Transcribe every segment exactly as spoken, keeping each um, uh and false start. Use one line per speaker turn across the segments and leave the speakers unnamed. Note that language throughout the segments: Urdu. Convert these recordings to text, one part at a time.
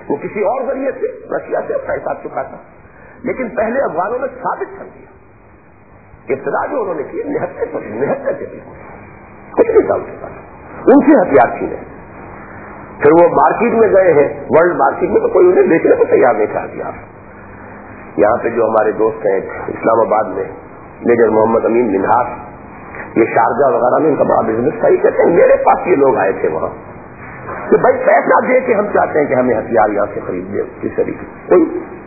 وہ کسی اور ذریعے سے رشیا سے اپنا حساب چکاتا، لیکن پہلے افغانوں نے ثابت کر دیا. ابتدا جو انہوں نے کی نہتے پر نہتے سے بھی کچھ نہیں تھا ان کے پاس، ان سے ہتھیار چھینے. پھر وہ مارکیٹ میں گئے ہیں، ورلڈ مارکیٹ میں، تو کوئی انہیں بیچنے کو تیار نہیں تھا ہتھیار. یہاں پہ جو ہمارے دوست ہیں اسلام آباد میں میجر محمد امین منہاس، یہ شارجہ وغیرہ میں ان کا بڑا بزنس تھا. یہ کہتے ہیں میرے پاس یہ لوگ آئے تھے وہاں کہ بھائی پیسہ دے کے ہم چاہتے ہیں کہ ہمیں ہتھیار یہاں سے خرید دے. کس طریقے کوئی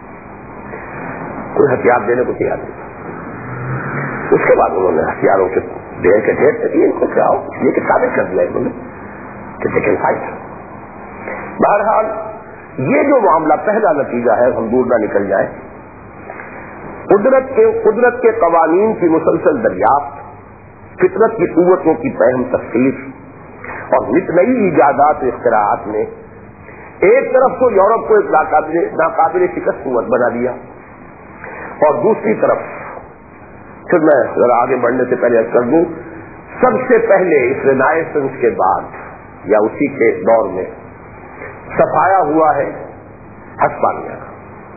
کوئی ہتھیار دینے کو تیار نہیں. اس کے بعد انہوں نے ہتھیاروں کے ڈھیر کے ڈھیر سے ان کو کیا ہو یہ کہ ثابت کر دیا انہوں نے کہ دے کین فائٹ. بہرحال یہ جو معاملہ پہلا نتیجہ ہے، ہم دور نہ نکل جائیں، قدرت کے قدرت کے قوانین کی مسلسل دریافت، فطرت کی قوتوں کی فہم تفصیل اور نت نئی ایجادات و اختراعات نے ایک طرف تو یورپ کو ایک ناقابل ناقابل شکست قوت بنا دیا، اور دوسری طرف پھر میں ذرا آگے بڑھنے سے پہلے کر دوں، سب سے پہلے اس رینائسنس کے بعد یا اسی کے دور میں صفایا ہوا ہے ہسپانیہ کا،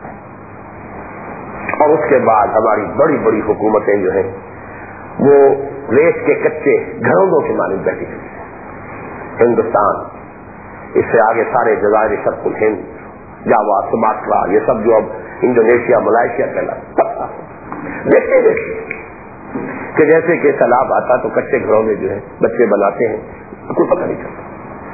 اور اس کے بعد ہماری بڑی بڑی حکومتیں جو ہیں وہ ریت کے کچے گھروں کے مانند بیٹھی ہوئی ہیں. ہندوستان، اس سے آگے سارے جزائر شرق الہند، جاوا، سماٹرا، یہ سب جو اب انڈونیشیا ملائیشیا کہلاتا، دیکھتے دیکھتے کہ جیسے کہ سیلاب آتا تو کچے گھروں میں جو ہے بچے بناتے ہیں، کوئی پتہ نہیں چلتا.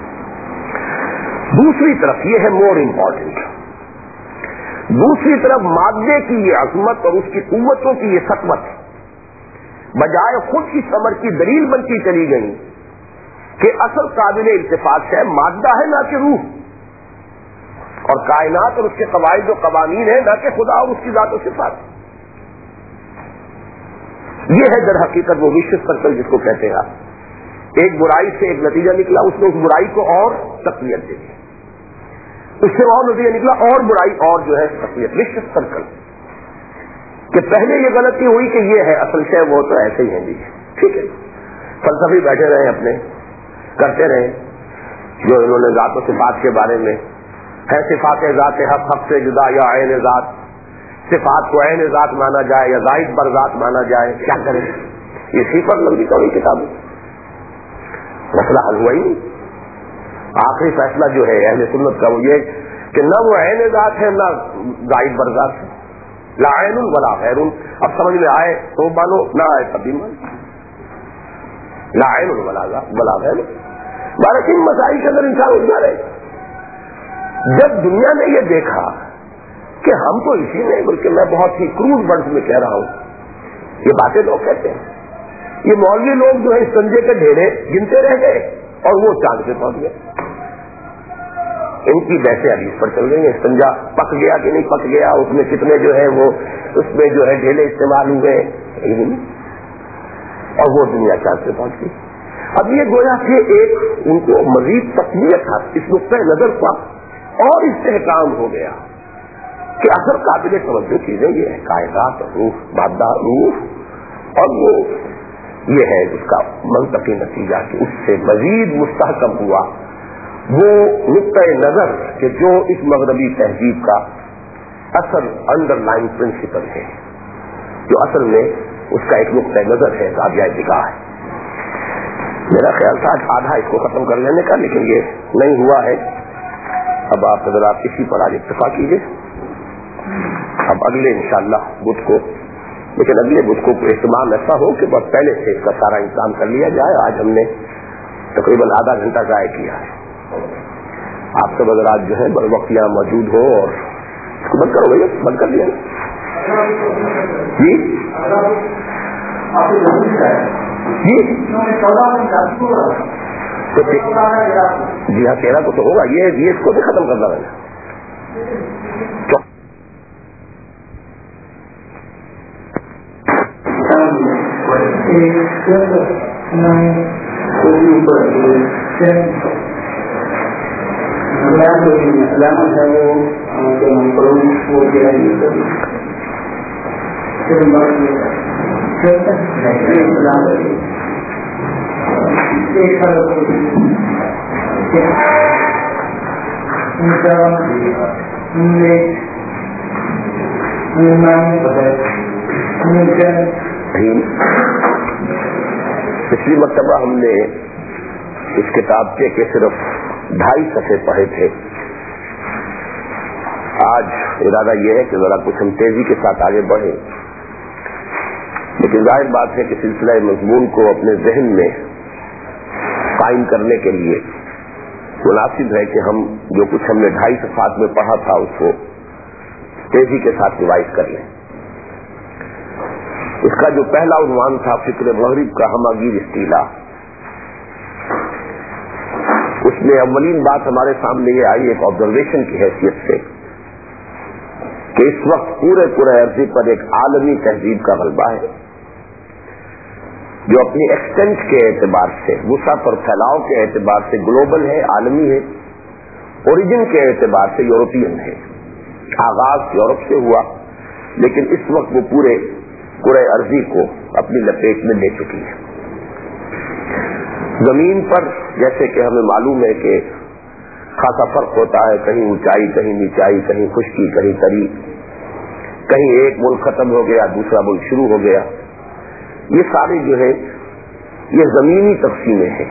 دوسری طرف یہ ہے مور امپورٹنٹ، دوسری طرف مادے کی یہ عظمت اور اس کی قوتوں کی یہ سطوت بجائے خود کی ثمر کی دلیل بنتی چلی گئی کہ اصل قابل التفات ہے مادہ ہے نہ کہ روح، اور کائنات اور اس کے قواعد و قوانین ہے نہ کہ خدا اور اس کی ذات و صفات. یہ ہے در حقیقت وہ وشوس سرکل جس کو کہتے ہیں آپ. ایک برائی سے ایک نتیجہ نکلا، اس نے اس برائی کو اور تقویت دے دی، اس سے اور نتیجہ نکلا اور برائی اور جو ہے تقویت. وشوس سرکل کہ پہلے یہ غلطی ہوئی کہ یہ ہے اصل شے، وہ تو ایسے ہی ہیں جی، ٹھیک ہے. فلسفی بیٹھے رہے اپنے کرتے رہے جو انہوں نے ذات و صفات کے بارے میں ہے، صفات ذات حق حق سے جدا یا عین ذات، صفات کو عین ذات مانا جائے یا زائد بر ذات مانا جائے، کیا کریں. یہ سی پر لمبی چوڑی کتاب ہے، مسئلہ حل ہوا ہی نہیں. آخری فیصلہ جو ہے اہل سنت کا وہ یہ کہ نہ وہ عین ذات ہے نہ زائد بر ذات ہے، لا عین ولا غیر. اب سمجھ میں آئے تو مانو، نہ آئے تب بھی مانو. لا عین ولا ولا غیر. بارہ تین مسائل کے اندر انسان الجھا رہے. جب دنیا نے یہ دیکھا کہ ہم تو اسی میں، بلکہ میں بہت ہی کروز ورڈز میں کہہ رہا ہوں، یہ باتیں لوگ کہتے ہیں، یہ مولوی لوگ جو ہے اس سنجے کے ڈھیرے گنتے رہ گئے اور وہ چاند سے پہنچ گئے. ان کی بحثیں حدیث پر چل رہی ہیں، سنجا پک گیا کہ نہیں پک گیا، اس میں کتنے جو ہے وہ اس میں جو ہے ڈھیلے استعمال ہوئے، اور وہ دنیا چاند سے پہنچ گئی. اب یہ گویا کہ ایک ان کو مزید تقویت تھا اس نقطۂ نظر کا، اور استحکام ہو گیا کہ اثر قابل توجہ چیزیں یہ ہے کائنات، روح، مادہ، روح، اور وہ یہ ہے اس کا منطقی نتیجہ کہ اس سے مزید مستحکم ہوا وہ نقطۂ نظر کہ جو اس مغربی تہذیب کا اصل انڈر لائن پرنسپل ہے، جو اصل میں اس کا ایک نقطۂ نظر ہے، رابعہ نگاہ ہے. میرا خیال تھا آدھا اس کو ختم کر لینے کا، لیکن یہ نہیں ہوا ہے. اب آپ حضرات اسی پر آج اتفاق کیجیے. اب اگلے انشاءاللہ بدھ کو، لیکن اگلے بدھ کو اہتمام ایسا ہو کہ بہت پہلے سے اس کا سارا انتظام کر لیا جائے. آج ہم نے تقریباً آدھا گھنٹہ ضائع کیا ہے. آپ سب حضرات جو ہے بر وقت یہاں موجود ہو، اور اس کو بند کرو بھائی، بند کر دیا جی جی جی ہاں تیرہ کو تو ہوگا، یہ اس کو بھی ختم کرنا رہنا.
علامت ہے وہ
پچھلی مرتبہ ہم نے اس کتاب کے کہ صرف ڈھائی صفحے پڑھے تھے. آج ارادہ یہ ہے کہ ذرا کچھ ہم تیزی کے ساتھ آگے بڑھیں، لیکن ظاہر بات ہے کہ سلسلہ مضمون کو اپنے ذہن میں قائم کرنے کے لیے مناسب ہے کہ ہم جو کچھ ہم نے ڈھائی صفحات میں پڑھا تھا اس کو تیزی کے ساتھ ریوائز کر لیں. اس کا جو پہلا عنوان تھا فکر مغرب کا ہماگیر استیلا، اس میں اولین بات ہمارے سامنے یہ آئی ایک آبزرویشن کی حیثیت سے کہ اس وقت پورے پورے عرصے پر ایک عالمی تہذیب کا غلبہ ہے جو اپنی ایکسٹینٹ کے اعتبار سے، وسعت اور پھیلاؤ کے اعتبار سے گلوبل ہے، عالمی ہے، اوریجن کے اعتبار سے یورپین ہے. آغاز یورپ سے ہوا لیکن اس وقت وہ پورے کرۂ ارضی کو اپنی لپیٹ میں لے چکی ہے. زمین پر جیسے کہ ہمیں معلوم ہے کہ خاصا فرق ہوتا ہے، کہیں اونچائی کہیں نیچائی، کہیں خشکی کہیں تری، کہیں ایک ملک ختم ہو گیا دوسرا ملک شروع ہو گیا. یہ ساری جو ہے یہ زمینی تقسیمیں ہیں.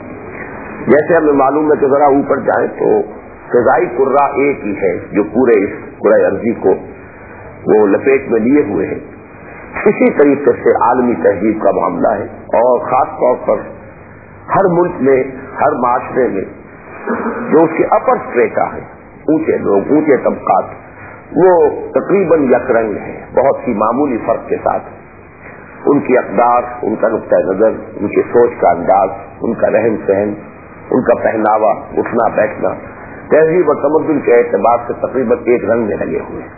جیسے ہمیں معلوم ہے کہ ذرا اوپر جائیں تو فضائی کرہ ایک ہی ہے جو پورے اس کرۂ ارضی کو وہ لپیٹ میں لیے ہوئے ہیں. اسی طریقے سے عالمی تہذیب کا معاملہ ہے، اور خاص طور پر ہر ملک میں، ہر معاشرے میں جو اس کے اپر اسٹریٹا ہے، اونچے لوگ، اونچے طبقات، وہ تقریباً یک رنگ ہیں، بہت سی معمولی فرق کے ساتھ. ان کی اقدار، ان کا نقطۂ نظر، ان کی سوچ کا انداز، ان کا رہن سہن، ان کا پہناوا، اٹھنا بیٹھنا، تہذیب اور تمدن کے اعتبار سے تقریباً ایک رنگ میں لگے ہوئے ہیں.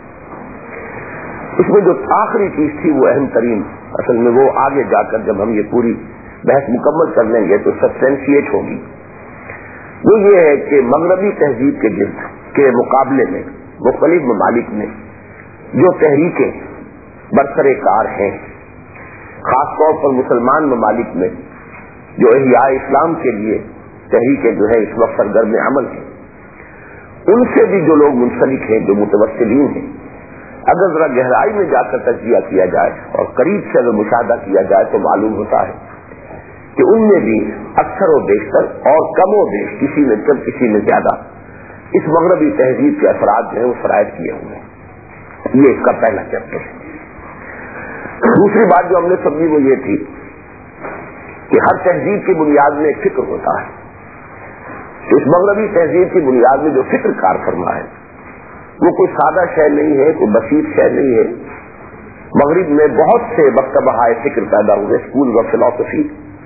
اس میں جو آخری چیز تھی وہ اہم ترین، اصل میں وہ آگے جا کر جب ہم یہ پوری بحث مکمل کر لیں گے تو سبسٹینشیٹ ہوگی. وہ یہ ہے کہ مغربی تہذیب کے گرد کے مقابلے میں مختلف ممالک میں جو تحریکیں برسر کار ہیں، خاص طور پر مسلمان ممالک میں جو احیاء اسلام کے لیے تحریکیں جو ہے اس وقت سرگرم عمل ہیں، ان سے بھی جو لوگ منسلک ہیں، جو متوسلین ہیں، اگر ذرا گہرائی میں جا کر تجزیہ کیا جائے اور قریب سے اگر مشاہدہ کیا جائے تو معلوم ہوتا ہے کہ ان میں بھی اکثر و بیشتر اور کم و بیش، کسی میں کم کسی میں زیادہ، اس مغربی تہذیب کے اثرات جو ہیں وہ سرایت کیے ہوئے ہیں. یہ اس کا پہلا چیپٹر ہے. دوسری بات جو ہم نے سمجھی وہ یہ تھی کہ ہر تہذیب کی بنیاد میں ایک فکر ہوتا ہے. اس مغربی تہذیب کی بنیاد میں جو فکر کار فرما ہے وہ کوئی سادہ شے نہیں ہے، کوئی بسیط شے نہیں ہے. مغرب میں بہت سے مکتبہ فکر پیدا ہوئے، اسکول آف فلاسفی،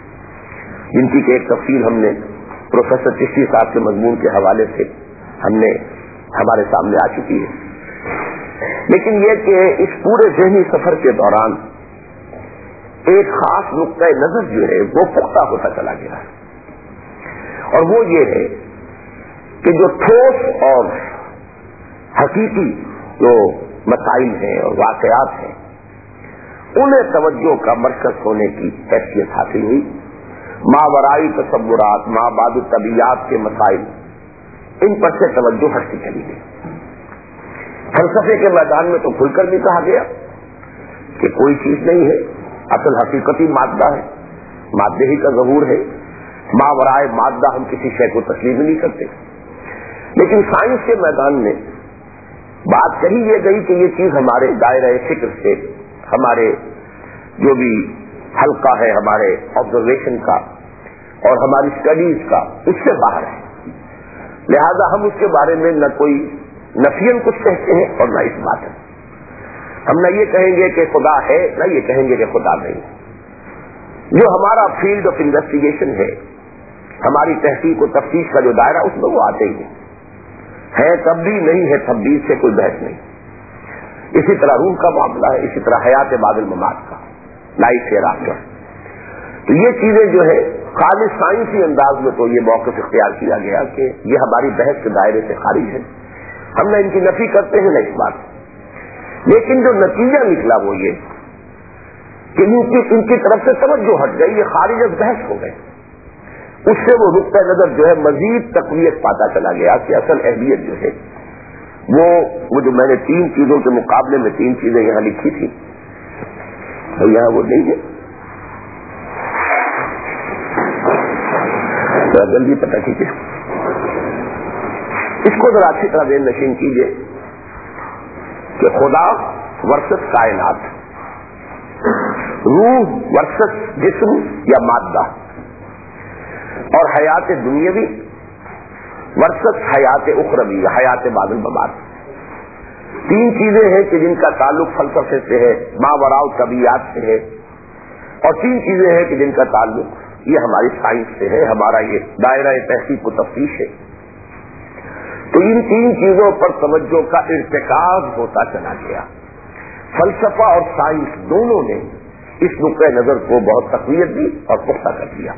جن کی ایک تفصیل ہم نے پروفیسر چشتی صاحب کے مضمون کے حوالے سے ہم نے ہمارے سامنے آ چکی ہے. لیکن یہ کہ اس پورے ذہنی سفر کے دوران ایک خاص نقطۂ نظر جو ہے وہ پختہ ہوتا چلا گیا ہے، اور وہ یہ ہے کہ جو ٹھوس اور حقیقی جو مسائل ہیں اور واقعات ہیں انہیں توجہ کا مرکز ہونے کی حیثیت حاصل ہوئی. ماورائی تصورات، مابعد الطبیعات کے مسائل، ان پر سے توجہ ہٹتی چلی گئی. فلسفے کے میدان میں تو کھل کر بھی کہا گیا کہ کوئی چیز نہیں ہے، اصل حقیقتی مادہ ہے، مادے ہی کا ظہور ہے، ماورائے مادہ ہم کسی شے کو تسلیم نہیں کرتے. لیکن سائنس کے میدان میں بات کہی یہ گئی کہ یہ چیز ہمارے دائرہ فکر سے، ہمارے جو بھی حلقہ ہے ہمارے آبزرویشن کا اور ہماری اسٹڈیز کا، اس سے باہر ہے. لہذا ہم اس کے بارے میں نہ کوئی نفین کچھ کہتے ہیں اور نہ اس بات ہے. ہم نہ یہ کہیں گے کہ خدا ہے، نہ یہ کہیں گے کہ خدا نہیں. جو ہمارا فیلڈ آف انویسٹیگیشن ہے، ہماری تحقیق و تفتیش کا جو دائرہ، اس میں وہ آتے ہی ہے تب بھی، نہیں ہے تب بھی، اس سے کوئی بحث نہیں. اسی طرح روح کا معاملہ ہے، اسی طرح حیات بعد الممات کا، لائف ہیئر آفٹر. تو یہ چیزیں جو ہے خالص سائنسی انداز میں تو یہ موقف اختیار کیا گیا کہ یہ ہماری بحث کے دائرے سے خارج ہے. ہم نہ ان کی نفی کرتے ہیں نہ اس بات، لیکن جو نتیجہ نکلا وہ یہ کہ ان کی ان کی طرف سے توجہ ہٹ گئی، یہ خارج از بحث ہو گئے. اس سے وہ نقطۂ نظر جو ہے مزید تقویت پاتا چلا گیا کہ اصل اہمیت جو ہے وہ وہ جو میں نے تین چیزوں کے مقابلے میں تین چیزیں یہاں لکھی تھی تو یہاں وہ نہیں ہے، ذرا جلدی پتہ کیجیے، اس کو ذرا اچھی طرح ذہن نشین کیجیے کہ خدا ورسس کائنات، روح ورسس جسم یا مادہ، اور حیات دنیاوی ورسس حیات اخروی یا حیات بعد الممات. تین چیزیں ہیں کہ جن کا تعلق فلسفے سے ہے، ماوراء طبیعیات سے ہے، اور تین چیزیں ہیں کہ جن کا تعلق یہ ہماری سائنس سے ہے، ہمارا یہ دائرہ تحقیق و تفتیش ہے. تو ان تین چیزوں پر توجہ کا ارتکاز ہوتا چلا گیا. فلسفہ اور سائنس دونوں نے اس نقطۂ نظر کو بہت تقویت دی اور پختہ کر دیا.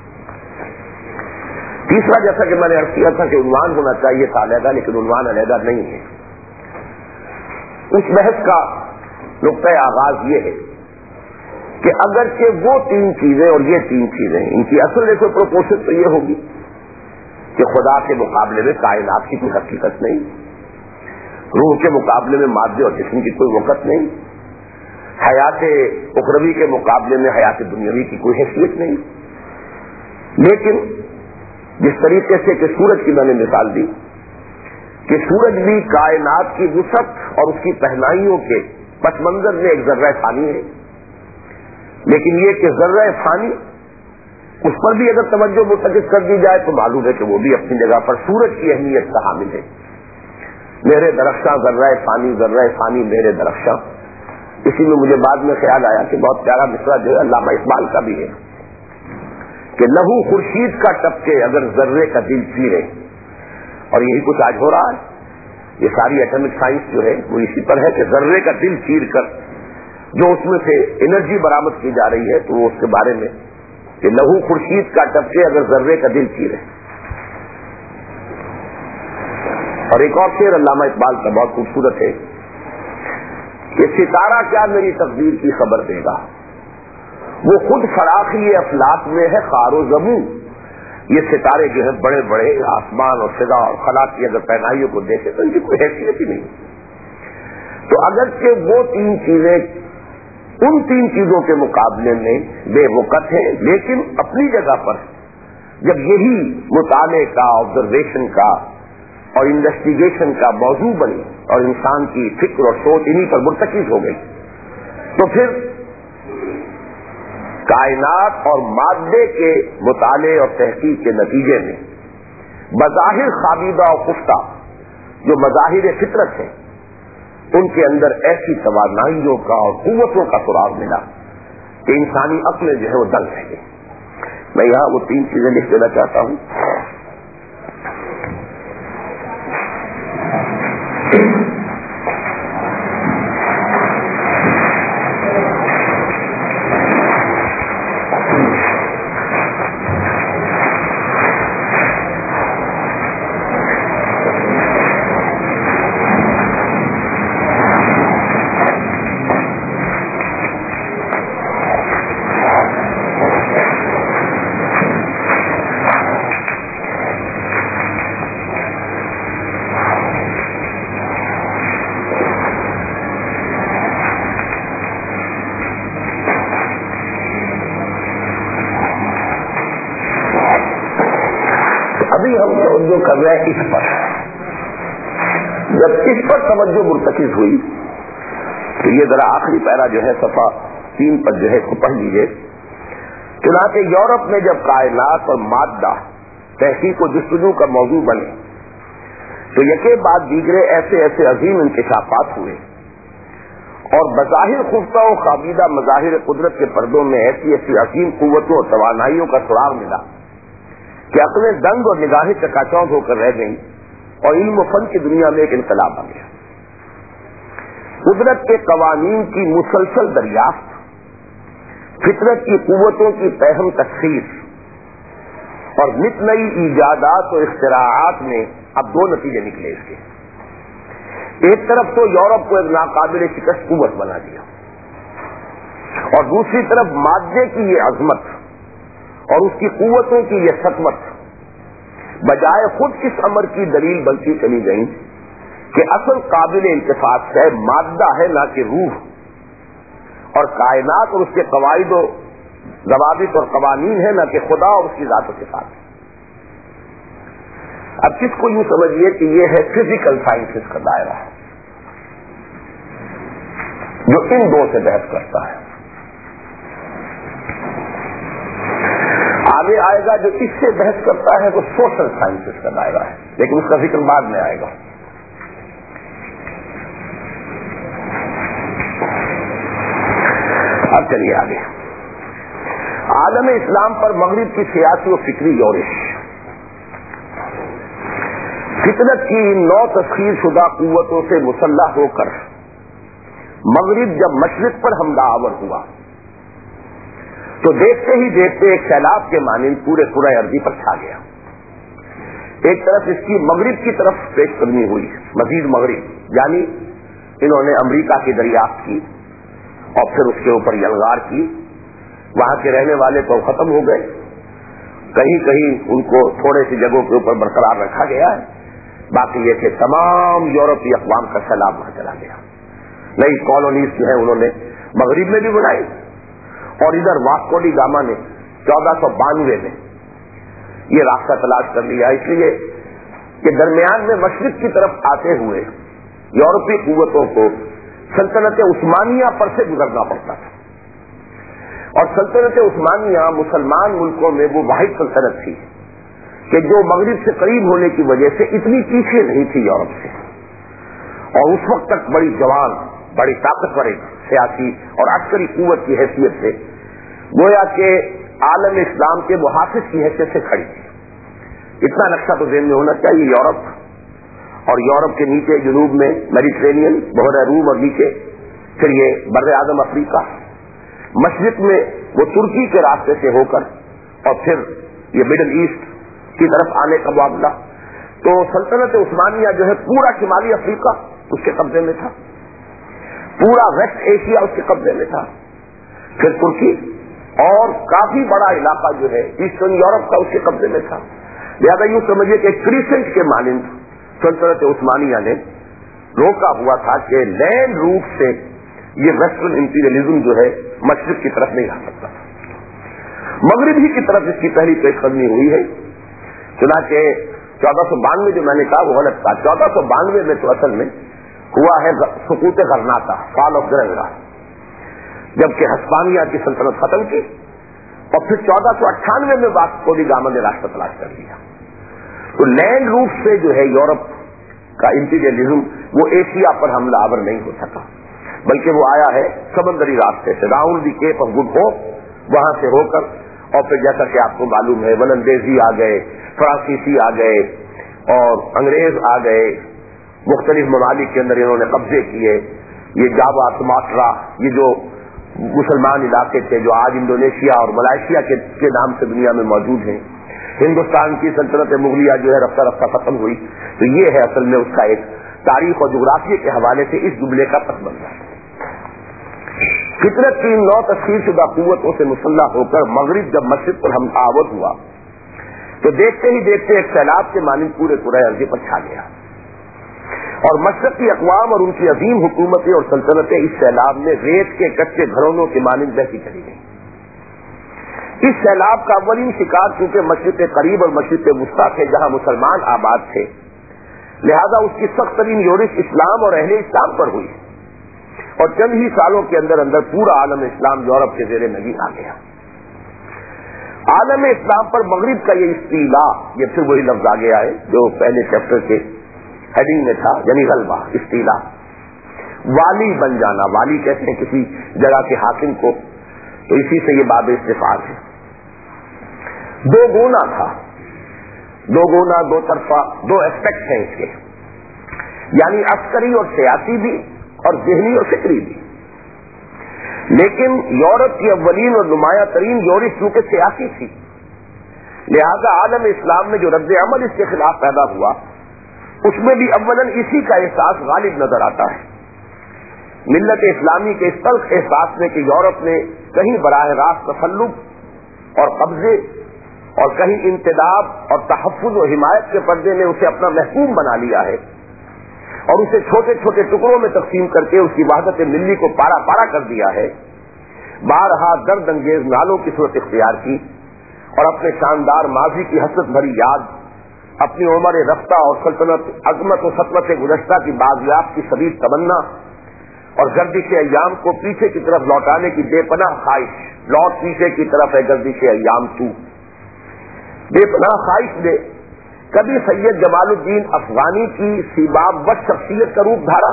تیسرا، جیسا کہ میں نے عرض کیا تھا کہ عنوان ہونا چاہیے تھا علیحدہ، لیکن عنوان علیحدہ نہیں ہے. اس بحث کا نقطۂ آغاز یہ ہے کہ اگرچہ وہ تین چیزیں اور یہ تین چیزیں، ان کی اصل ایک پروپورشن تو یہ ہوگی کہ خدا کے مقابلے میں کائنات کی کوئی حقیقت نہیں، روح کے مقابلے میں مادے اور جسم کی کوئی وقت نہیں، حیات اخروی کے مقابلے میں حیات دنیاوی کی کوئی حیثیت نہیں. لیکن جس طریقے سے کہ سورج کی میں نے مثال دی کہ سورج بھی کائنات کی وسعت اور اس کی پہنائیوں کے پس منظر میں ایک ذرہ فانی ہے، لیکن یہ کہ ذرہ فانی اس پر بھی اگر توجہ مرتکز کر دی جائے تو معلوم ہے کہ وہ بھی اپنی جگہ پر سورج کی اہمیت کا حامل ہے. میرے درخشاں ذرہ فانی، ذرہ فانی میرے درخشاں. اسی میں مجھے بعد میں خیال آیا کہ بہت پیارا مصرع جو ہے علامہ اقبال کا بھی ہے کہ لہو خورشید کا ٹپکے اگر ذرے کا دل چیرے. اور یہی کچھ آج ہو رہا ہے. یہ ساری ایٹمک سائنس جو ہے وہ اسی پر ہے کہ ذرے کا دل چیر کر جو اس میں سے انرجی برآمد کی جا رہی ہے تو وہ اس کے بارے میں کہ لہو خورشید کا ٹپکے اگر ذرے کا دل چیرے. اور ایک اور شعر علامہ اقبال کا بہت خوبصورت ہے کہ ستارہ کیا میری تقدیر کی خبر دے گا، وہ خود فراخی افلاک میں ہے خار و زمین. یہ ستارے جو ہے بڑے بڑے آسمان اور فضا اور خلا کی اگر پہنائیوں کو دیکھے تو ان کی کوئی حیثیت ہی نہیں. تو اگرچہ وہ تین چیزیں ان تین چیزوں کے مقابلے میں بے وقت ہیں، لیکن اپنی جگہ پر جب یہی مطالعے کا، آبزرویشن کا اور انویسٹیگیشن کا موضوع بنی اور انسان کی فکر اور سوچ انہی پر مرتکز ہو گئی تو پھر کائنات اور مادے کے مطالعے اور تحقیق کے نتیجے میں بظاہر خوابیدہ اور خفتہ جو مظاہر فطرت ہیں ان کے اندر ایسی توانائیوں کا اور قوتوں کا سراغ ملا کہ انسانی عقل جو ہے وہ دنگ رہ گئی. میں یہاں وہ تین چیزیں لکھ دینا چاہتا ہوں. توجہ کر رہے ہیں اس پر. جب اس پر توجہ مرتکز ہوئی تو یہ ذرا آخری پیرا جو ہے صفحہ تین پر جو ہے اس کو پڑھ لیجیے. چنانچہ یورپ میں جب کائنات اور مادہ تحقیق و جستجو کا موضوع بنے تو یکے بعد دیگرے ایسے ایسے عظیم انکشافات ہوئے اور بظاہر خفتہ و خوابیدہ مظاہر قدرت کے پردوں میں ایسی ایسی عظیم قوتوں اور توانائیوں کا سراغ ملا کہ عقلیں دنگ اور نگاہیں چکاچوند ہو کر رہ گئیں اور علم و فن کی دنیا میں ایک انقلاب آ گیا. قدرت کے قوانین کی مسلسل دریافت، فطرت کی قوتوں کی پہم تشخیص اور نت نئی ایجادات اور اختراعات میں اب دو نتیجے نکلے اس کے. ایک طرف تو یورپ کو ایک ناقابل شکست قوت بنا دیا اور دوسری طرف مادے کی یہ عظمت اور اس کی قوتوں کی یہ سطوت بجائے خود اس امر کی دلیل بنتی چلی گئی کہ اصل قابل التفات ہے مادہ ہے نہ کہ روح، اور کائنات اور اس کے قواعد و ضوابط اور قوانین ہے نہ کہ خدا اور اس کی ذات و صفات۔ اب کس کو یوں سمجھیے کہ یہ ہے فزیکل سائنسز کا دائرہ جو ان دو سے بحث کرتا ہے۔ آگے آئے گا جو اس سے بحث کرتا ہے وہ سوشل سائنسز کا دائرہ ہے، لیکن اس کا ذکر بعد میں آئے گا۔ اب چلیے آگے، عالم اسلام پر مغرب کی سیاسی و فکری یورش۔ فطرت کی نو تسخیر شدہ قوتوں سے مسلح ہو کر مغرب جب مشرق پر حملہ آور ہوا تو دیکھتے ہی دیکھتے ایک سیلاب کے مانند پورے پورے ارضی پر چھا گیا۔ ایک طرف اس کی مغرب کی طرف پیش قدمی ہوئی، مزید مغرب، یعنی انہوں نے امریکہ کی دریافت کی اور پھر اس کے اوپر یلغار کی، وہاں کے رہنے والے تو ختم ہو گئے، کہیں کہیں ان کو تھوڑے سی جگہوں کے اوپر برقرار رکھا گیا ہے، باقی یہ کہ تمام یورپی اقوام کا سیلاب وہاں چلا گیا۔ نئی کالونیز جو ہیں انہوں نے مغرب میں بھی بنائی، اور ادھر واسکو ڈی گاما نے چودہ سو بانوے میں یہ راستہ تلاش کر لیا، اس لیے کہ درمیان میں مشرق کی طرف آتے ہوئے یورپی قوتوں کو سلطنت عثمانیہ پر سے گزرنا پڑتا تھا، اور سلطنت عثمانیہ مسلمان ملکوں میں وہ واحد سلطنت تھی کہ جو مغرب سے قریب ہونے کی وجہ سے اتنی پیچھے نہیں تھی یورپ سے، اور اس وقت تک بڑی جوان، بڑی طاقتور سیاسی اور عسکری قوت کی حیثیت سے گویا کہ عالم اسلام کے محافظ کی حیثیت سے کھڑی تھی۔ اتنا نقشہ تو ذہن میں ہونا چاہیے، یورپ اور یورپ کے نیچے جنوب میں میڈیٹرینین، بحر روم، اور نیچے پھر یہ بر اعظم افریقہ، مشرق میں وہ ترکی کے راستے سے ہو کر اور پھر یہ مڈل ایسٹ کی طرف آنے کا معاملہ۔ تو سلطنت عثمانیہ جو ہے پورا شمالی افریقہ اس کے قبضے میں تھا، پورا ویسٹ ایشیا اس کے قبضے میں تھا، پھر ترکی اور کافی بڑا علاقہ جو ہے ایسٹرن یورپ کا اس کے قبضے میں تھا۔ لہٰذا یوں سمجھیے کہ کریسنٹ کے مانند سلطنت عثمانیہ نے روکا ہوا تھا کہ لینڈ روٹ سے یہ ویسٹرن امپیریلزم جو ہے مشرق کی طرف نہیں آ سکتا تھا۔ مغرب ہی کی طرف اس کی پہلی پیش قدمی ہوئی ہے، چنانچہ چودہ سو بانوے جو میں نے کہا وہ غلط تھا، چودہ سو بانوے میں تو اصل میں ہوا ہے سقوط غرناطہ، فال آف گرناطہ، جبکہ ہسپانیہ کی سلطنت ختم کی، اور پھر چودہ سو اٹھانوے میں واسکو ڈی گاما نے راستہ تلاش کر لیا۔ تو لینڈ روٹ سے جو ہے یورپ کا امپیریلزم وہ ایشیا پر حملہ آور نہیں ہو سکا، بلکہ وہ آیا ہے سمندری راستے سے، round the cape of good hope, وہاں سے ہو کر، اور پھر جیسا کہ آپ کو معلوم ہے ولندیزی آ گئے، فرانسیسی آ گئے، اور انگریز آ گئے، مختلف ممالک کے اندر انہوں نے قبضے کیے، یہ جاوا، سماٹرا، یہ جو مسلمان علاقے تھے جو آج انڈونیشیا اور ملائیشیا کے, کے نام سے دنیا میں موجود ہیں۔ ہندوستان کی سلطنت مغلیہ جو ہے رفتہ رفتہ ختم ہوئی، تو یہ ہے اصل میں اس کا ایک تاریخ اور جغرافیے کے حوالے سے اس جملے کا پس منظر۔ فطرت کی نو تسخیر شدہ قوتوں سے مسلح ہو کر مغرب جب مشرق پر حملہ آور ہوا تو دیکھتے ہی دیکھتے ایک سیلاب کے مانند پورے پورے عرضے پر چھا گیا، اور مشرقی اقوام اور ان کی عظیم حکومتیں اور سلطنتیں اس سیلاب میں ریت کے کچے گھرونوں کے مانند بہتی چلی گئی۔ اس سیلاب کا اولین شکار چونکہ مشرق قریب اور مشرق وسطیٰ تھے جہاں مسلمان آباد تھے، لہذا اس کی سخت ترین یورش اسلام اور اہل اسلام پر ہوئی، اور چند ہی سالوں کے اندر اندر پورا عالم اسلام یورپ کے زیر نگین آ گیا۔ عالم اسلام پر مغرب کا یہ استیلا، یہ پھر وہی لفظ آ گیا ہے جو پہلے چیپٹر کے ہیڈنگ میں تھا، یعنی غلبہ، استیلا، والی بن جانا، والی کہتے ہیں کسی جگہ کے حاکم کو، تو اسی سے یہ باب استفاد ہے۔ دو گونا تھا، دو گونا، دو طرفہ، دو اسپیکٹ ہیں اس کے، یعنی عسکری اور سیاسی بھی اور ذہنی اور فکری بھی، لیکن یورپ کی اولین اور نمایاں ترین یورپ چونکہ سیاسی تھی، لہذا عالم اسلام میں جو رد عمل اس کے خلاف پیدا ہوا اس میں بھی اولاً اسی کا احساس غالب نظر آتا ہے، ملت اسلامی کے اس تلخ احساس میں کہ یورپ نے کہیں براہ راست تسلط اور قبضے اور کہیں انتداب اور تحفظ و حمایت کے پردے میں اسے اپنا محکوم بنا لیا ہے اور اسے چھوٹے چھوٹے ٹکڑوں میں تقسیم کر کے اس کی وحدت ملی کو پارا پارا کر دیا ہے، بارہا درد انگیز نالوں کی صورت اختیار کی اور اپنے شاندار ماضی کی حسرت بھری یاد، اپنی عمر رفتہ اور سلطنت عظمت و سطوت گزشتہ کی بازیاب کی شدید تمنا اور گردش ایام کو پیچھے کی طرف لوٹانے کی بے پناہ خواہش، لوٹ پیچھے کی طرف ہے گردش ایام تو، بے پناہ خواہش نے کبھی سید جمال الدین افغانی کی سیباب بخش شخصیت کا روپ دھارا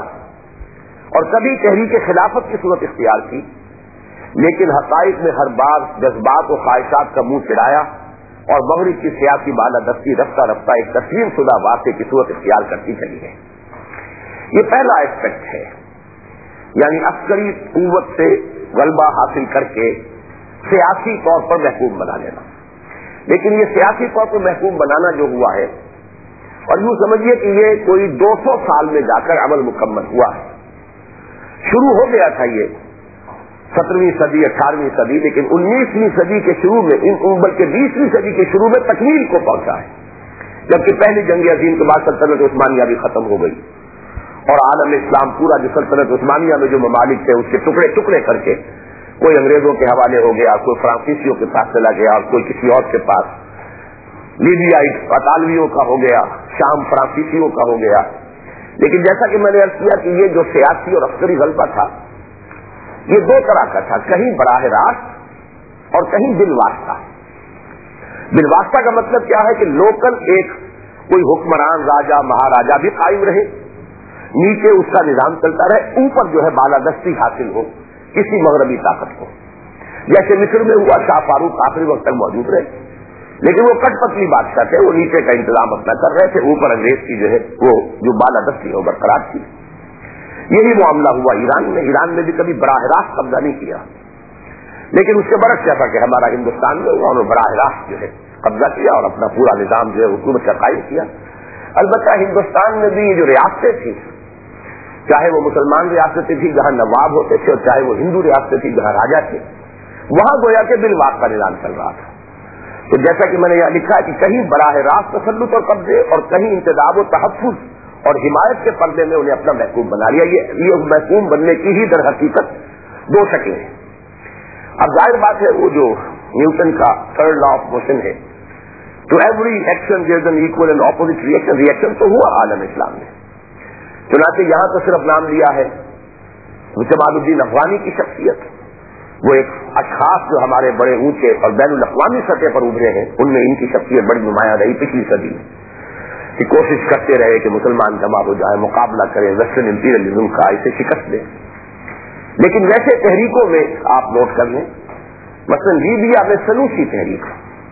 اور کبھی تحریک خلافت کی صورت اختیار کی، لیکن حقائق میں ہر بار جذبات و خواہشات کا منہ چڑھایا اور مغرب کی سیاسی بالادستی رفتہ رفتہ ایک تسلیم شدہ واقعے کی صورت اختیار کرتی چلی ہے۔ یہ پہلا اسپیکٹ ہے، یعنی عسکری قوت سے غلبہ حاصل کر کے سیاسی طور پر محکوم بنا لینا۔ لیکن یہ سیاسی طور پر محکوم بنانا جو ہوا ہے، اور یوں سمجھیے کہ یہ کوئی دو سو سال میں جا کر عمل مکمل ہوا ہے۔ شروع ہو گیا تھا یہ سترہویں صدی اٹھارہویں صدی، لیکن انیسویں صدی کے شروع میں ان بلکہ بیسویں صدی کے شروع میں تکمیل کو پہنچا ہے، جبکہ پہلی جنگ عظیم کے بعد سلطنت عثمانیہ بھی ختم ہو گئی اور عالم اسلام پورا جو سلطنت عثمانیہ میں جو ممالک تھے اس کے ٹکڑے ٹکڑے کر کے کوئی انگریزوں کے حوالے ہو گیا، کوئی فرانسیسیوں کے پاس چلا گیا اور کوئی کسی اور کے پاس، لیبیا اطالویوں کا ہو گیا، شام فرانسیسیوں کا ہو گیا۔ لیکن جیسا کہ میں نے عرض کیا کہ یہ جو سیاسی اور عسکری غلبہ تھا یہ دو طرح کا تھا، کہیں براہ راست اور کہیں بالواسطہ۔ بالواسطہ کا مطلب کیا ہے کہ لوکل ایک کوئی حکمران راجا مہاراجا بھی قائم رہے، نیچے اس کا نظام چلتا رہے، اوپر جو ہے بالادستی حاصل ہو کسی مغربی طاقت کو، جیسے مصر میں ہوا، شاہ فاروق آخری وقت تک موجود رہے، لیکن وہ کٹ پتلی بادشاہ تھے، وہ نیچے کا انتظام اپنا کر رہے تھے، اوپر انگریز کی جو ہے وہ جو بالادستی ہو برقرار تھی۔ یہی معاملہ ہوا ایران میں۔ ایران میں بھی کبھی براہ راست قبضہ نہیں کیا، لیکن اس کے برعکس جیسا کہ ہمارا ہندوستان میں ہوا، انہوں نے براہ راست جو ہے قبضہ کیا اور اپنا پورا نظام جو ہے حکومت کا قائم کیا۔ البتہ ہندوستان میں بھی یہ جو ریاستیں تھیں، چاہے وہ مسلمان ریاستیں تھیں جہاں نواب ہوتے تھے اور چاہے وہ ہندو ریاستیں تھیں جہاں راجا تھے، وہاں گویا کہ بالواقع کا نظام چل رہا تھا۔ تو جیسا کہ میں نے یہاں لکھا ہے کہ کہیں براہ راست تسلط اور قبضے اور کہیں انتداب و تحفظ اور حمایت کے پردے میں انہیں اپنا محکوم بنا لیا۔ یہ یہ محکوم بننے کی ہی در حقیقت دو شکلیں ہیں۔ اب ظاہر بات ہے وہ جو نیوٹن کا تھرڈ لا آف موشن ہے، تو every action there is an equal and opposite reaction, reaction تو ہوا عالم اسلام میں۔ چنانچہ یہاں تو صرف نام لیا ہے جمال الدین افغانی کی شخصیت، وہ ایک اشخاص جو ہمارے بڑے اونچے اور بین الاقوامی سطح پر ابھرے ہیں، ان میں ان کی شخصیت بڑی نمایاں رہی پچھلی صدی میں، کہ کوشش کرتے رہے کہ مسلمان جمع ہو جائے، مقابلہ کریں ویسٹرن امپیریلزم کا، اسے شکست دیں۔ لیکن ویسے تحریکوں میں آپ نوٹ کر لیں، مثلا لیبیا میں سنوسی تحریک،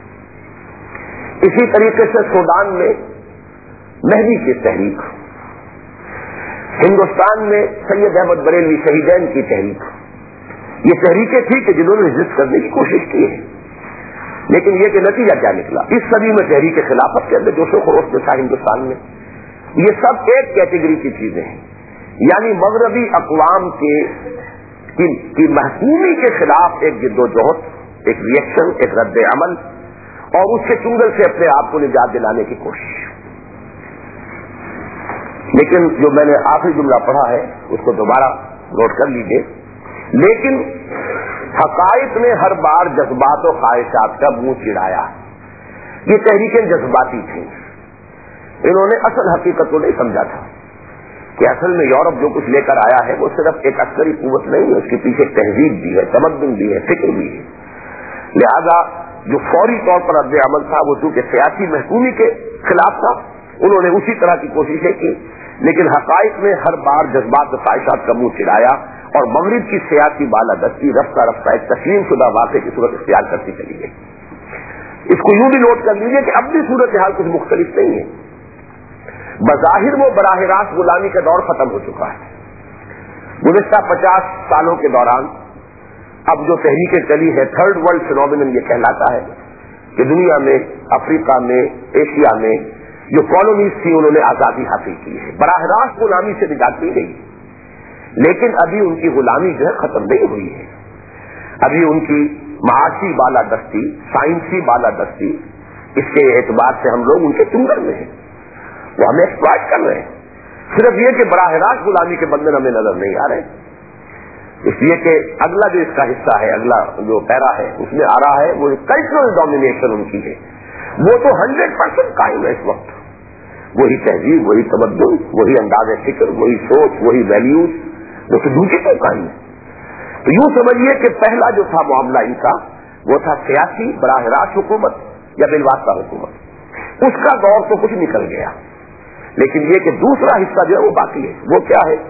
اسی طریقے سے سوڈان میں مہدی کی تحریک، ہندوستان میں سید احمد بریلوی شہیدین کی تحریک، یہ تحریکیں تھی کہ جنہوں نے رجسٹ کرنے کی کوشش کی ہے۔ لیکن یہ کہ نتیجہ کیا نکلا، اس صدی میں تحریک خلافت کے اندر جوش و خروش میں تھا ہندوستان میں، یہ سب ایک کیٹیگری کی چیزیں ہیں، یعنی مغربی اقوام کے کی, کی محکومی کے خلاف ایک جد و جہد، ایک ریئیکشن، ایک رد عمل اور اس کے چنگل سے اپنے آپ کو نجات دلانے کی کوشش۔ لیکن جو میں نے آخری جملہ پڑھا ہے اس کو دوبارہ نوٹ کر لیجیے، لیکن حقائق نے ہر بار جذبات و خواہشات کا منہ چڑھایا۔ یہ تحریکیں جذباتی تھیں، انہوں نے اصل حقیقت کو نہیں سمجھا تھا کہ اصل میں یورپ جو کچھ لے کر آیا ہے وہ صرف ایک عسکری قوت نہیں ہے، اس کے پیچھے تہذیب بھی ہے، تمدن بھی ہے، فکر بھی ہے۔ لہذا جو فوری طور پر رد عمل تھا وہ چونکہ سیاسی محکومی کے خلاف تھا، انہوں نے اسی طرح کی کوششیں کی، لیکن حقائق نے ہر بار جذبات و خواہشات کا منہ چڑھایا اور مغرب کی سیاسی بالادستی رفتہ رفتہ ایک تسلیم شدہ واقعے کی صورت اختیار کرتی چلی گئی۔ اس کو یوں بھی نوٹ کر لیجیے کہ اب بھی صورتحال کچھ مختلف نہیں ہے، بظاہر وہ براہ راست غلامی کا دور ختم ہو چکا ہے۔ گزشتہ پچاس سالوں کے دوران اب جو تحریکیں چلی ہے، تھرڈ ورلڈ فینومینن یہ کہلاتا ہے کہ دنیا میں، افریقہ میں، ایشیا میں جو کالونیز تھی انہوں نے آزادی حاصل کی ہے، براہ راست غلامی سے نجات دی گئی، لیکن ابھی ان کی غلامی جو ہے ختم نہیں ہوئی ہے۔ ابھی ان کی معاشی بالادستی، سائنسی بالادستی، اس کے اعتبار سے ہم لوگ ان کے چنگر میں ہیں، وہ ہمیں ایکسپلائٹ کر رہے ہیں، صرف یہ کہ براہ راست غلامی کے بندھن ہمیں نظر نہیں آ رہے، اس لیے کہ اگلا جو اس کا حصہ ہے، اگلا جو پیرا ہے اس میں آ رہا ہے وہ کلچرل ڈومینیشن ان کی ہے، وہ تو ہنڈریڈ پرسینٹ قائم ہے اس وقت، وہی تہذیب، وہی تمدن، وہی انداز فکر، وہی سوچ، وہی ویلیوز، وہ تو دوسری تو قائم ہے۔ تو یوں سمجھیے کہ پہلا جو تھا معاملہ ان کا وہ تھا سیاسی براہ راست حکومت یا بالواسطہ حکومت، اس کا دور تو کچھ نکل گیا، لیکن یہ کہ دوسرا حصہ جو ہے وہ باقی ہے، وہ کیا ہے؟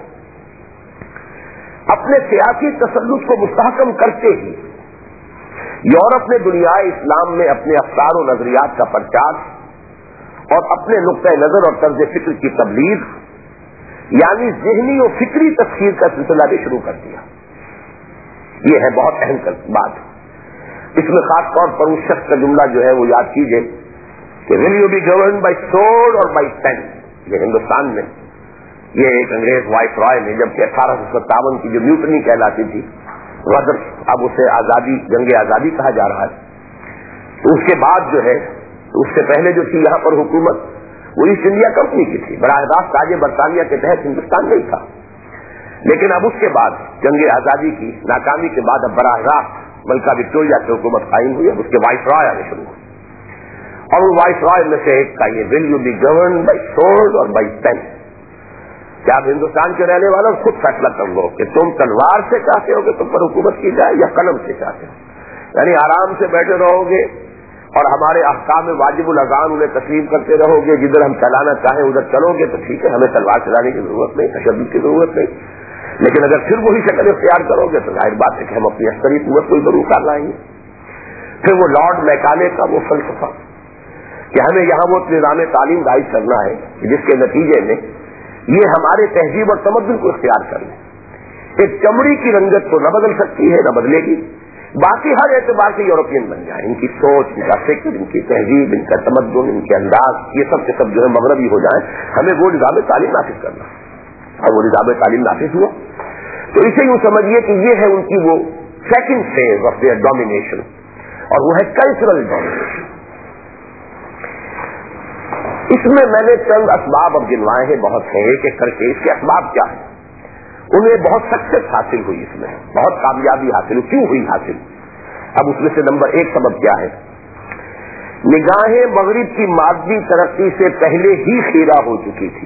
اپنے سیاسی تسلط کو مستحکم کرتے ہی یورپ نے دنیا اسلام میں اپنے افکار و نظریات کا پرچار اور اپنے نقطۂ نظر اور طرز فکر کی تبلیغ یعنی ذہنی و فکری تفسیر کا سلسلہ بھی شروع کر دیا۔ یہ ہے بہت اہم بات، اس میں خاص طور پر اس شخص کا جملہ جو ہے وہ یاد کیجیے کہ will you be governed by sword اور بائی پین۔ یہ ہندوستان میں یہ ایک انگریز وائس رائے نے جبکہ اٹھارہ سو ستاون کی جو میوٹنی کہلاتی تھی، غدر، اب اسے آزادی، جنگ آزادی کہا جا رہا ہے، تو اس کے بعد جو ہے اس سے پہلے جو تھی یہاں پر حکومت وہ ایسٹ انڈیا کمپنی کی تھی، براہ راست تاج برطانیہ کے تحت ہندوستان نہیں تھا، لیکن اب اس کے بعد جنگ آزادی کی ناکامی کے بعد اب براہ راست ملکہ وکٹوریہ کی حکومت قائم ہوئی، اب اس کے وائس رائے آنے شروع ہوئے، اور وہ وائس رائے میں سے ایک کا یہ will you be governed by sword اور بائی پین، کیا آپ ہندوستان کے رہنے والوں خود فیصلہ کر لو کہ تم تلوار سے چاہتے ہو کہ تم پر حکومت کی جائے یا قلم سے چاہتے ہو، یعنی آرام سے بیٹھے رہو گے اور ہمارے احکام واجب الاذان انہیں تسلیم کرتے رہو گے، جدھر ہم چلانا چاہیں ادھر چلو گے تو ٹھیک ہے، ہمیں تلوار چلانے کی ضرورت نہیں، تشدد کی ضرورت نہیں، لیکن اگر پھر وہی شکل اختیار کرو گے تو ظاہر بات ہے کہ ہم اپنی عسکری قوت کو ضرور کر لائیں گے۔ پھر وہ لارڈ میکالے کا وہ فلسفہ کہ ہمیں یہاں وہ نظام تعلیم رائج کرنا ہے جس کے نتیجے میں یہ ہمارے تہذیب اور تمدن کو اختیار کر لیں، ایک چمڑی کی رنگت تو نہ بدل سکتی ہے نہ بدلے گی، باقی ہر اعتبار سے یورپین بن جائیں، ان کی سوچ، ان کا فکر، ان کی تہذیب، ان کا تمدن، ان کے انداز، یہ سب کے سب جو ہے مغربی ہو جائیں، ہمیں وہ نظام تعلیم نافذ کرنا، اور وہ نظام تعلیم نافذ ہوا تو اسے یوں سمجھیے کہ یہ ہے ان کی وہ second phase of their domination, اور وہ ہے کلچرل ڈومینیشن۔ اس میں میں نے چند اسباب اب گنوائے ہیں، بہت ہیں ایک ایک کر کے، اس کے اسباب کیا ہیں، انہیں بہت سکسیس حاصل ہوئی، اس میں بہت کامیابی حاصل ہوئی، کیوں ہوئی حاصل؟ اب اس میں سے نمبر ایک سبب کیا ہے؟ نگاہیں مغرب کی مادی ترقی سے پہلے ہی خیرہ ہو چکی تھی۔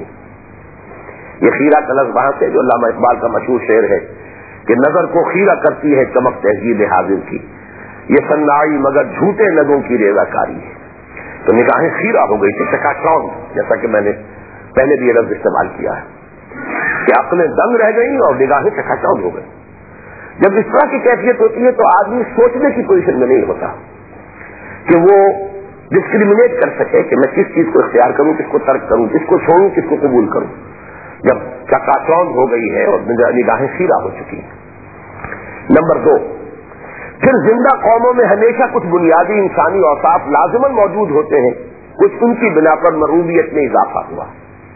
یہ خیرہ کا لفظ وہاں سے جو علامہ اقبال کا مشہور شعر ہے کہ نظر کو خیرہ کرتی ہے چمک تہذیب حاضر کی، یہ صناعی مگر جھوٹے نگوں کی ریزہ کاری ہے، تو نگاہیں خیرہ ہو گئی تھی، چکا چوند، جیسا کہ میں نے پہلے بھی یہ لفظ استعمال کیا ہے کہ عقلیں دنگ رہ گئی اور نگاہیں چکا چوند ہو گئی۔ جب اس طرح کی کیفیت ہوتی ہے تو آدمی سوچنے کی پوزیشن میں نہیں ہوتا کہ وہ ڈسکریمنیٹ کر سکے کہ میں کس چیز کو اختیار کروں، کس کو ترک کروں، کس کو چھوڑوں، کس کو قبول کروں۔ جب چکا چوند ہو گئی ہے اور نگاہیں خیرہ ہو چکی ہیں۔ نمبر دو، پھر زندہ قوموں میں ہمیشہ کچھ بنیادی انسانی اوصاف لازماً موجود ہوتے ہیں، کچھ ان کی بنا پر مروبیت میں اضافہ ہوا۔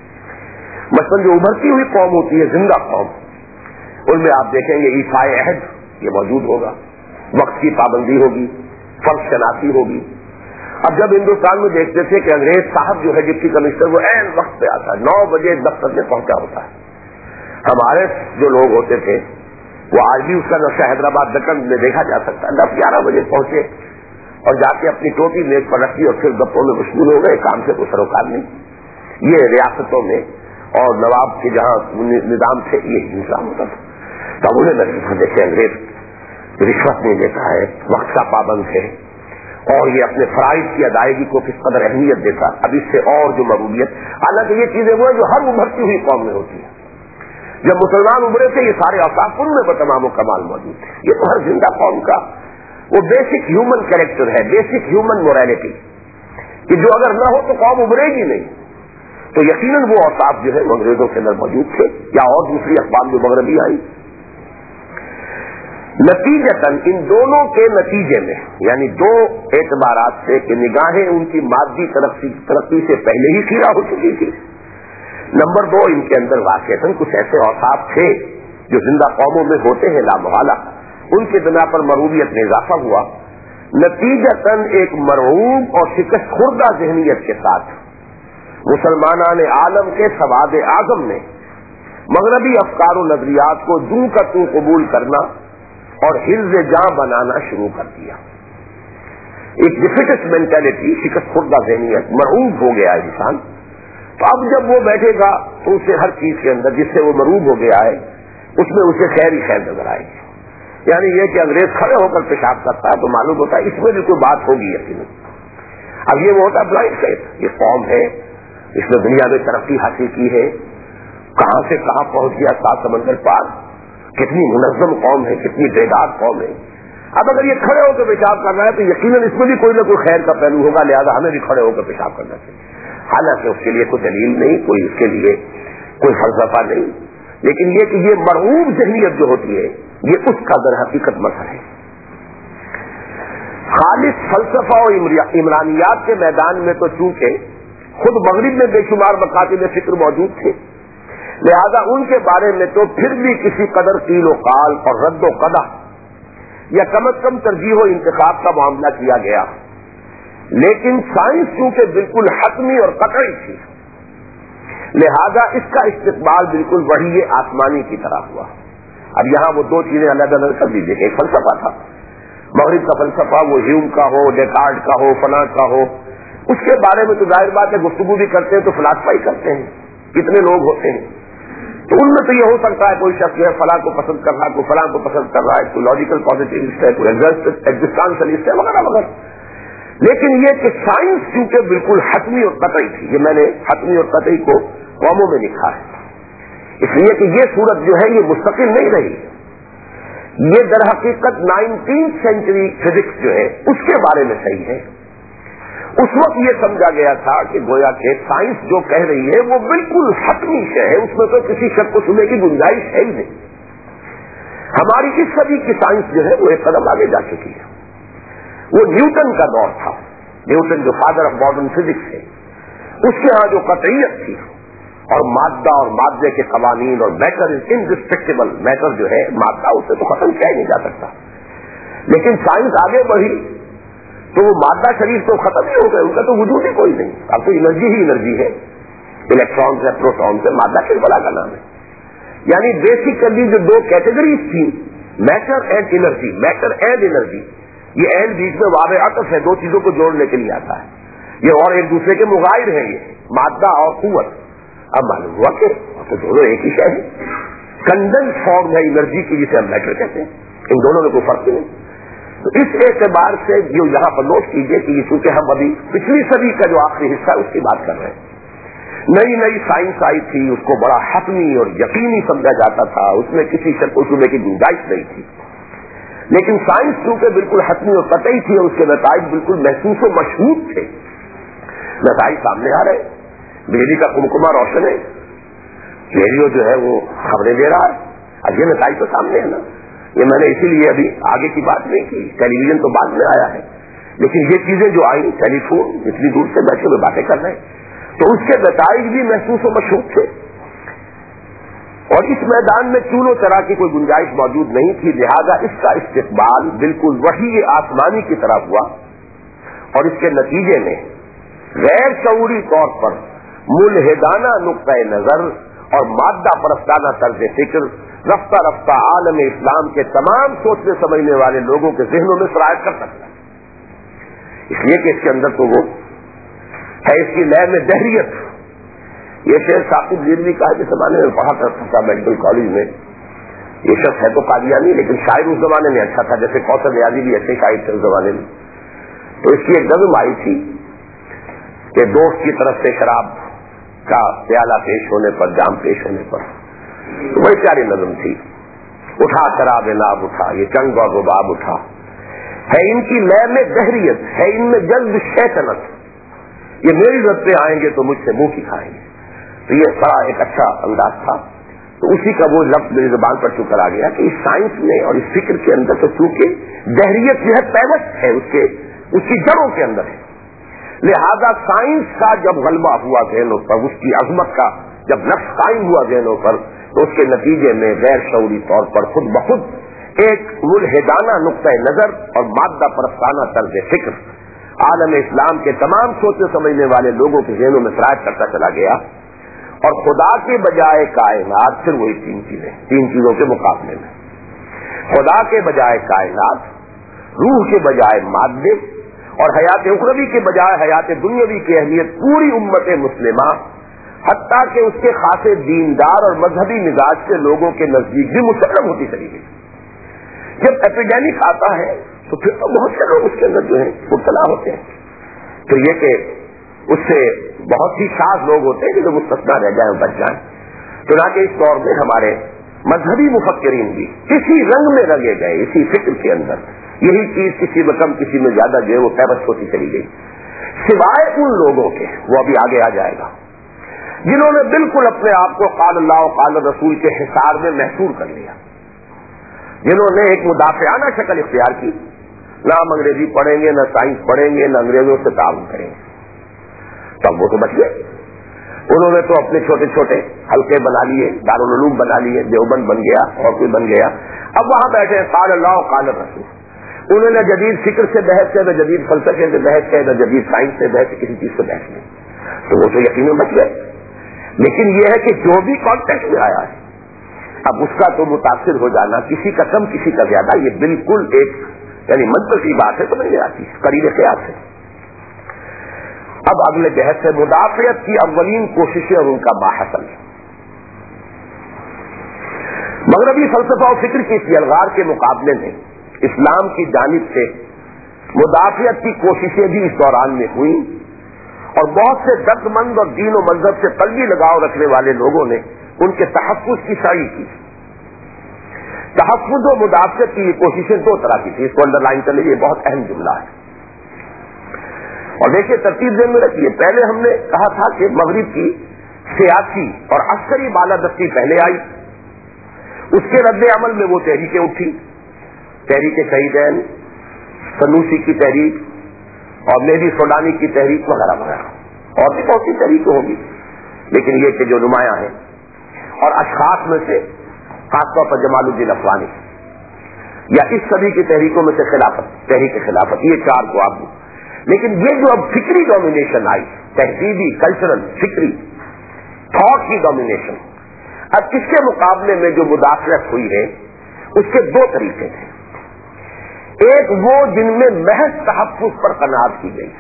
مثلاً جو ابھرتی ہوئی قوم ہوتی ہے، زندہ قوم، ان میں آپ دیکھیں گے ایفائے عہد یہ موجود ہوگا، وقت کی پابندی ہوگی، فرض شناسی ہوگی۔ اب جب ہندوستان میں دیکھتے تھے کہ انگریز صاحب جو ہے ڈپٹی کمشنر وہ عین وقت پہ آتا ہے، نو بجے دفتر میں پہنچا ہوتا ہے، ہمارے جو لوگ ہوتے تھے وہ آج بھی اس کا نقشہ حیدرآباد دکن میں دیکھا جا سکتا ہے، دس گیارہ بجے پہنچے اور جا کے اپنی ٹوٹی میز پر رکھی اور پھر گپوں میں مشغول ہو گئے، کام سے کوئی سروکار نہیں۔ یہ ریاستوں میں اور نواب کے جہاں نظام تھے یہ نظام ہوتا تھا، تب انہیں لگتا دیکھے انگریز رشوت نہیں دیتا ہے، وقت کا پابند ہے، اور یہ اپنے فرائض کی ادائیگی کو کس قدر اہمیت دیتا، اب اس سے اور جو مروبیت، حالانکہ یہ چیزیں وہ ہیں جو ہر ابھرتی ہوئی قوم میں ہوتی ہیں۔ جب مسلمان ابھرے تھے یہ سارے اوصاف ان میں بتمام و کمال موجود تھے۔ یہ تو ہر زندہ قوم کا وہ بیسک ہیومن کریکٹر ہے، بیسک ہیومن موریلٹی، کہ جو اگر نہ ہو تو قوم ابھرے گی نہیں۔ تو یقیناً وہ اوصاف جو ہے انگریزوں کے اندر موجود تھے یا اور دوسری اقوام جو مغربی آئی۔ نتیجتاً ان دونوں کے نتیجے میں یعنی دو اعتبارات سے کہ نگاہیں ان کی مادی ترقی سے پہلے ہی خیرہ ہو چکی تھی، نمبر دو ان کے اندر واقعتاً کچھ ایسے اوصاف تھے جو زندہ قوموں میں ہوتے ہیں لامحالہ، ان کے بنا پر مروبیت میں اضافہ ہوا، نتیجتاً ایک مرعوب اور شکست خوردہ ذہنیت کے ساتھ مسلمانان عالم کے سواد اعظم نے مغربی افکار و نظریات کو دوں کا تو قبول کرنا اور حفظ جاں بنانا شروع کر دیا. ایک ڈیفیٹسٹ مینٹلٹی، شکست خوردہ ذہنیت، مرعوب ہو گیا انسان. تو اب جب وہ بیٹھے گا تو اسے ہر چیز کے اندر جس سے وہ مرعوب ہو گیا ہے اس میں اسے خیر ہی خیر نظر آئے گی. یعنی یہ کہ انگریز کھڑے ہو کر پیشاب کرتا ہے تو معلوم ہوتا ہے اس میں بھی کوئی بات ہوگی یقیناً. اب یہ وہ ہوتا ہے بلائنڈ فیتھ. یہ قوم ہے، اس نے دنیا میں ترقی حاصل کی ہے، کہاں سے کہاں پہنچ گیا سات سمندر پار، کتنی منظم قوم ہے، کتنی بیدار قوم ہے. اب اگر یہ کھڑے ہو کر پیشاب کرنا ہے تو یقیناً اس میں بھی کوئی نہ کوئی خیر کا پہلو ہوگا، لہذا ہمیں بھی کھڑے ہو کر پیشاب کرنا چاہیے. حالانکہ اس کے لیے کوئی دلیل نہیں، کوئی اس کے لیے کوئی فلسفہ نہیں، لیکن یہ کہ یہ مرعوب ذہنیت جو ہوتی ہے یہ اس کا در حقیقت مسئلہ ہے. خالص فلسفہ اور عمرانیات کے میدان میں تو چونکہ خود مغرب میں بے شمار مکاتب فکر موجود تھے، لہذا ان کے بارے میں تو پھر بھی کسی قدر قیل و قال اور رد و قدح یا کم از کم ترجیح و انتخاب کا معاملہ کیا گیا. لیکن سائنس چونکہ بالکل حتمی اور قطعی تھی، لہذا اس کا استقبال بالکل وحی آسمانی کی طرح ہوا. اب یہاں وہ دو چیزیں الگ الگ کر دیجیے. ایک فلسفہ تھا مغرب کا فلسفہ، وہ ہیوم کا ہو، ڈیکارٹ کا ہو، فلاں کا ہو، اس کے بارے میں تو ظاہر بات ہے گفتگو بھی کرتے ہیں تو فلسفہ ہی کرتے ہیں. کتنے لوگ ہوتے ہیں تو ان میں تو یہ ہو سکتا ہے کوئی شخص ہے فلاں کو پسند کر رہا ہے، کوئی فلاں کو پسند کر رہا ہے، کوئی لاجیکل پازیٹیوسٹ ہے، کوئی ایگزسٹانشلسٹ ہے وغیرہ وغیرہ. لیکن یہ کہ سائنس چونکہ بالکل حتمی اور قطعی تھی، یہ میں نے حتمی اور قطعی کو قوموں میں لکھا ہے اس لیے کہ یہ صورت جو ہے یہ مستقل نہیں رہی. یہ در حقیقت نائنٹین سینچری فزکس جو ہے اس کے بارے میں صحیح ہے. اس وقت یہ سمجھا گیا تھا کہ گویا کہ سائنس جو کہہ رہی ہے وہ بالکل حتمی شے ہے، اس میں تو کسی شک کو سننے کی گنجائش ہے ہی نہیں. ہماری اس صدی کی سائنس جو ہے وہ ایک قدم آگے جا چکی ہے. وہ نیوٹن کا دور تھا، نیوٹن جو فادر آف ماڈرن فزکس ہے، اس کے ہاں جو قطعیت تھی اور مادہ اور مادے کے قوانین اور میٹر از انڈسٹرکٹیبل، میٹر جو ہے مادہ اسے تو ختم کیا ہی نہیں جا سکتا. لیکن سائنس آگے بڑھی تو وہ مادہ شریف تو ختم ہی ہو گئے، ان کا تو وجود ہی کوئی نہیں. اب تو انرجی ہی انرجی ہے، الیکٹران سے پروٹون سے، مادہ کس بلا کا نام ہے. یعنی بیسیکلی جو دو کیٹیگریز تھی matter and energy, matter and energy, یہ اینڈ بیچ میں واضح عطف ہے، دو چیزوں کو جوڑنے کے لیے آتا ہے یہ، اور ایک دوسرے کے مغائر ہیں یہ مادہ اور قوت. اب معلوم ہوا کہ تو دونوں ایک ہی شے ہے، کنڈنس فارم ہے انرجی کی جسے ہم میٹر کہتے ہیں، ان دونوں میں کوئی فرق نہیں. تو اس اعتبار سے جو یہاں پر نوٹ کیجیے کہ چونکہ ہم ابھی پچھلی صدی کا جو آخری حصہ ہے اس کی بات کر رہے ہیں. نئی نئی سائنس آئی تھی، اس کو بڑا حتمی اور یقینی سمجھا جاتا تھا، اس میں کسی شک و شبے کی گنجائش نہیں تھی. لیکن سائنس چونکہ بالکل حتمی اور قطعی تھی اور اس کے نتائج بالکل محسوس و مشہود تھے. نتائج سامنے آ رہے، بجلی کا کمکما روشن ہے، ریڈیو جو ہے وہ خبریں دے رہا ہے. اب یہ نتائج تو سامنے ہے نا. یہ میں نے اسی لیے ابھی آگے کی بات نہیں کی، ٹیلی ویژن تو بعد میں آیا ہے، لیکن یہ چیزیں جو آئی، ٹیلی فون اتنی دور سے بیٹھے ہوئے باتیں کر رہے ہیں، تو اس کے نتائج بھی محسوس و مشہور تھے. اور اس میدان میں چول و چرا کی کوئی گنجائش موجود نہیں تھی، لہذا اس کا استقبال بالکل وحی آسمانی کی طرح ہوا. اور اس کے نتیجے میں غیر شعوری طور پر ملحدانہ نقطۂ نظر اور مادہ پرستانہ طرز فکر رفتہ رفتہ عالم اسلام کے تمام سوچنے سمجھنے والے لوگوں کے ذہنوں میں سرایت کر سکتا ہے. اس لیے کہ اس کے اندر تو وہ ہے، اس کی لے میں دہریت. یہ شعر ثاقب ریلوی کا ہے، جس زمانے میں پڑھا کرتا تھا میڈیکل کالج میں. یہ شخص ہے تو قادیانی لیکن شاعر اس زمانے میں اچھا تھا، جیسے کوثر ریاضی بھی اچھے شاعر تھے اس زمانے میں. تو اس کی ایک نظم آئی تھی کہ دوست کی طرف سے شراب کا پیالہ پیش ہونے پر، جام پیش ہونے پر، تو بڑی پیاری نظم تھی. اٹھا شراب ناب اٹھا، یہ چنگ و غباب اٹھا، ہے ان کی لے میں دہریت، ہے ان میں جلد شیطنت، یہ میری رد پہ آئیں گے تو مجھ سے منہ کی کھائیں گے. تو یہ بڑا ایک اچھا انداز تھا. تو اسی کا وہ لفظ میری زبان پر چکر آ گیا کہ اس سائنس میں اور اس فکر کے اندر تو چونکہ دہریت جو ہے پیوست ہے، اس کے اس کی جڑوں کے اندر ہے، لہذا سائنس کا جب غلبہ ہوا ذہنوں پر، اس کی عظمت کا جب نقش قائم ہوا ذہنوں پر، تو اس کے نتیجے میں غیر شعوری طور پر خود بخود ایک ملحدانہ نقطۂ نظر اور مادہ پرستانہ طرز فکر عالم اسلام کے تمام سوچنے سمجھنے والے لوگوں کے ذہنوں میں سرایت کرتا چلا گیا، اور خدا کے بجائے کائنات پھر وہی تین چیزیں تین چیزوں کے مقابلے میں، خدا کے بجائے کائنات، روح کے بجائے مادے، اور حیات اخروی کے بجائے حیات دنیاوی کی اہمیت پوری امت مسلمہ حتیٰ کہ اس کے خاصے دیندار اور مذہبی مزاج کے لوگوں کے نزدیک بھی مسلم ہوتی چلی گئی۔ جب ایپیڈیمک آتا ہے تو پھر تو بہت سے لوگ اس کے اندر جو ہے مبتلا ہوتے ہیں، پھر یہ کہ اس سے بہت ہی شاذ لوگ ہوتے ہیں کہ جو مستثنا رہ جائیں بچ جائیں۔ چنانچہ اس دور میں ہمارے مذہبی مفکرین بھی اسی رنگ میں رنگے گئے، اسی فکر کے اندر یہی چیز کسی میں کم کسی میں زیادہ جو ہے وہ پیبس ہوتی چلی گئی، سوائے ان لوگوں کے، وہ ابھی آگے آ جائے گا، جنہوں نے بالکل اپنے آپ کو قال اللہ و قال رسول کے حصار میں محصور کر لیا، جنہوں نے ایک مدافعانہ شکل اختیار کی، نہ ہم انگریزی پڑھیں گے، نہ سائنس پڑھیں گے، نہ انگریزوں سے تعاون کریں گے، تب وہ تو بچ گئے۔ انہوں نے تو اپنے چھوٹے چھوٹے حلقے بنا لیے، دارالعلوم بنا لیے، دیوبند بن گیا اور کوئی بن گیا، اب وہاں بیٹھے قال اللہ و قال رسول، انہوں نے جدید فکر سے بحث ہے، نہ جدید فلسفے سے بحث ہے، نہ جدید سائنس سے بحث ہے، کسی چیز سے بحث نہیں، تو وہ تو یقیناً بچ گئے۔ لیکن یہ ہے کہ جو بھی کانٹیکٹ میں آیا ہے اب اس کا تو متاثر ہو جانا، کسی کا کم کسی کا زیادہ، یہ بالکل ایک یعنی منطقی بات ہے، سمجھ میں آتی ہے، قریب قیاس ہے۔ اب اگلے بحث ہے مدافعت کی اولین کوششیں اور ان کا ماحصل۔ مغربی فلسفہ و فکر کی اس یلغار کے مقابلے میں اسلام کی جانب سے مدافعت کی کوششیں بھی اس دوران میں ہوئی، اور بہت سے درد مند اور دین و مذہب سے قلبی لگاؤ رکھنے والے لوگوں نے ان کے تحفظ کی سعی کی۔ تحفظ و مدافعت کی یہ کوششیں دو طرح کی تھی، اس کو انڈر لائن کر لیجیے، بہت اہم جملہ ہے، اور دیکھیے ترتیب ذہن میں رکھیے۔ پہلے ہم نے کہا تھا کہ مغرب کی سیاسی اور عسکری بالادستی پہلے آئی، اس کے رد عمل میں وہ تحریکیں اٹھی، تحریک شہیدین، سنوسی کی تحریک اور مہدی سوڈانی کی تحریک وغیرہ وغیرہ، اور بھی بہت سی تحریکیں ہوگی، لیکن یہ کہ جو نمایاں ہیں اور اشخاص میں سے خاص طور پر جمال الدین افغانی یا اس سبھی کی تحریکوں میں سے خلافت، تحریک خلافت، یہ چار کو آپ، لیکن یہ جو اب فکری ڈومینیشن آئی، تہذیبی، کلچرل، فکری تھاٹ کی ڈومینیشن، اب اس کے مقابلے میں جو مداخلت ہوئی ہے اس کے دو طریقے تھے، ایک وہ جن میں محض تحفظ پر قناعت کی گئی،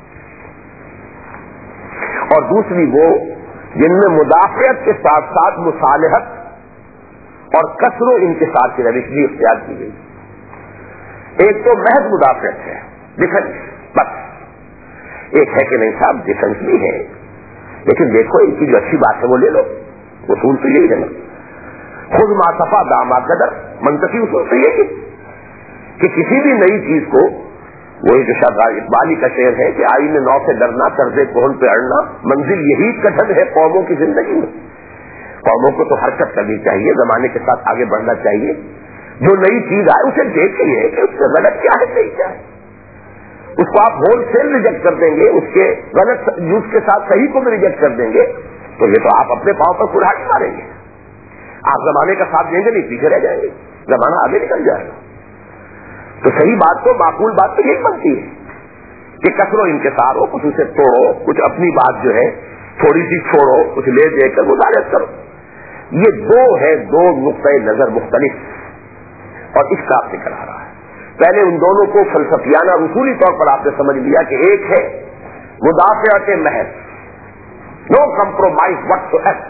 اور دوسری وہ جن میں مدافعت کے ساتھ ساتھ مصالحت اور کثر و انکسار کی روش بھی اختیار کی گئی۔ ایک تو محض مدافعت ہے، ڈیفنس، بس، ایک ہے کہ نہیں صاحب ڈیفنس بھی ہے، لیکن دیکھو ان کی جو اچھی بات ہے وہ لے لو، اصول تو یہی ہے نا، خود ماسفا داما قدر، منطقی اصول تو یہی ہے کہ کسی بھی نئی چیز کو، وہی جو شاید اقبالی کا شعر ہے کہ آئینے نو سے ڈرنا، طرز کون پہ اڑنا، منزل یہی کٹھن ہے قوموں کی زندگی میں۔ قوموں کو تو حرکت کرنی چاہیے، زمانے کے ساتھ آگے بڑھنا چاہیے، جو نئی چیز آئے اسے دیکھیے کہ اس سے غلط کیا ہے، صحیح کیا ہے، اس کو آپ ہول سیل ریجیکٹ کر دیں گے، اس کے غلط یوز کے ساتھ صحیح کو بھی ریجیکٹ کر دیں گے، تو یہ تو آپ اپنے پاؤں پر کلاڑی ماریں گے، آپ زمانے کا ساتھ دیں گے نہیں، پیچھے رہ جائیں گے، زمانہ آگے نکل جائے گا۔ تو صحیح بات تو، معقول بات تو یہی بنتی ہے کہ کثر و انکسار ہو، کچھ اسے توڑو، کچھ اپنی بات جو ہے تھوڑی سی چھوڑو، کچھ لے دے کر مدارت کرو۔ یہ دو ہے، دو نقطۂ نظر مختلف، اور اس کا آپ ذکر آ رہا ہے۔ پہلے ان دونوں کو فلسفیانہ اصولی طور پر آپ نے سمجھ لیا کہ ایک ہے مدافعت محض، no compromise what to eat,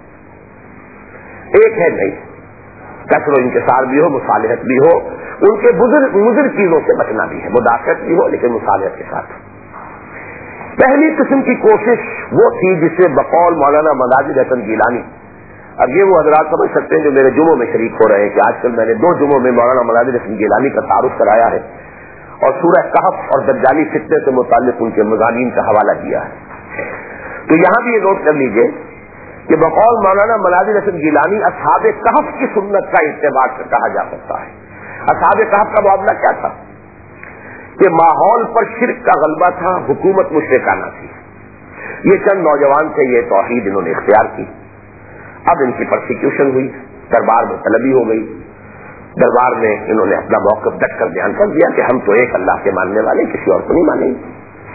ایک ہے نہیں، کثر و انکسار بھی ہو، مصالحت بھی ہو، ان کے بزرگ مضر چیزوں سے بچنا بھی ہے، مدافعت بھی ہو لیکن مصالحت کے ساتھ۔ پہلی قسم کی کوشش وہ تھی جسے بقول مولانا مداجد حسن گیلانی، اب یہ وہ حضرات سمجھ سکتے ہیں جو میرے جمعوں میں شریک ہو رہے ہیں کہ آج کل میں نے دو جمعوں میں مولانا مداجد حسن گیلانی کا تعارف کرایا ہے اور سورہ کہف اور دجالی فتنے سے متعلق ان کے مضامین کا حوالہ دیا ہے۔ تو یہاں بھی یہ نوٹ کر لیجئے کہ بقول مولانا مداجد حسن گیلانی اصحاب کہف کی سنت کا اتباع کہا جا سکتا ہے۔ اصحاب کہف کا معاملہ کیا تھا کہ ماحول پر شرک کا غلبہ تھا، حکومت مشرکانہ تھی، یہ چند نوجوان تھے، یہ توحید انہوں نے اختیار کی، اب ان کی پرسیکیوشن ہوئی، دربار میں طلبی ہو گئی، दरबार में इन्होंने अपना मौक़िफ़ डट कर बयान कर दिया कि हम तो एक अल्लाह के मानने वाले, किसी और को नहीं मानेंगे।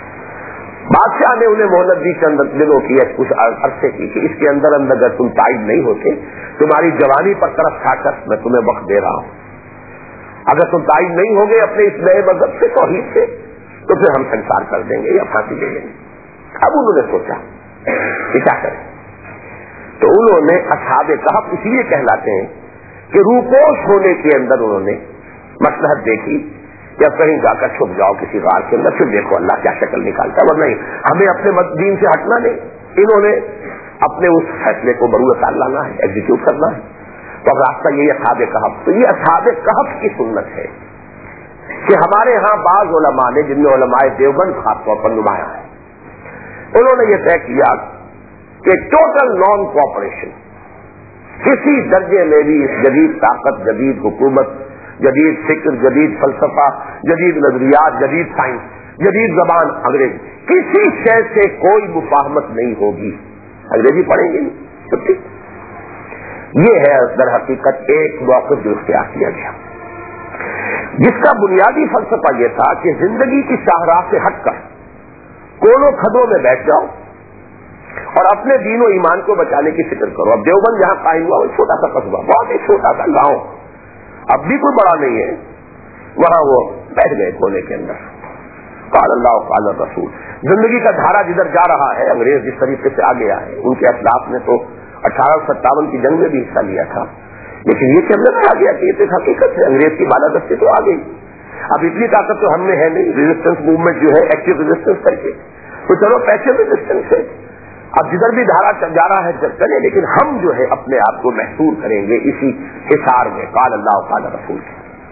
बादशाह ने उन्हें मोहलत दी चंद दिनों की, कुछ अरसे की, कि इसके अंदर अंदर अगर तुम ताइब नहीं होते, तुम्हारी जवानी पर तरफ खाकर मैं तुम्हें वक्त दे रहा हूं। अगर तुम ताइब नहीं होगे अपने इस नए मजहब से, तौहीद से, तो फिर हम संसार कर देंगे या फांसी दे देंगे। अब उन्होंने सोचा कि क्या करें, तो उन्होंने असहाबे कहफ इसलिए कहलाते हैं कि रूपोश होने के अंदर उन्होंने मसलहत देखी या कहीं जाकर छुप जाओ किसी गार के अंदर, फिर देखो अल्लाह क्या शक्ल निकालता। वरना नहीं, हमें अपने दीन से हटना नहीं। इन्होंने अपने उस फैसले को बरूए लाना है, एग्जीक्यूट करना है। तो अब रास्ता यही असहाबे कहफ। तो ये असहाबे कहफ की सुन्नत है कि हमारे यहाँ बाज उलमा ने, जिनमें उलमाए देवबंद खासतौर पर नुमाया है, उन्होंने ये तय किया कि टोटल नॉन कोऑपरेशन, किसी दर्जे में भी इस जदीद ताकत, जदीद हुकूमत, जदीद फिक्र, जदीद फलसफा, जदीद नजरियात, जदीद साइंस, जदीद जबान अंग्रेजी, किसी शय से कोई मुफाहमत नहीं होगी। अंग्रेजी पढ़ेंगे छुट्टी। ये है दर हकीकत एक मौक़िफ़ जो इख्तियार किया गया, जिसका बुनियादी फलसफा यह था कि जिंदगी की शाहराह से हटकर कोनों खदों में बैठ जाओ और अपने दीन और ईमान को बचाने की फिक्र करो। अब देवबंद जहां कायम हुआ, वो छोटा सा कस्बा, बहुत ही छोटा सा गांव, अब भी कोई बड़ा नहीं है, वहां वो बैठ गए कोने के अंदर। काल अल्लाह काल रसूल, जिंदगी का धारा जिधर जा रहा है, अंग्रेज जिस तरीके से आ गया है, उनके असलाफ ने तो अठारह सौ सत्तावन की जंग में भी हिस्सा लिया था, लेकिन ये कहने आ गया कि ये तो हकीकत है, अंग्रेज की बालादस्ती तो आ गई। अब इतनी ताकत तो हमने है नहीं, रेजिस्टेंस मूवमेंट जो है एक्टिव रेजिस्टेंस करके, तो चलो पैसे रेजिस्टेंस है, अब जिधर भी धारा जा रहा है जब चले, लेकिन हम जो है अपने आप को महसूर करेंगे इसी हिसार में, काल अल्लाह काल रसूल।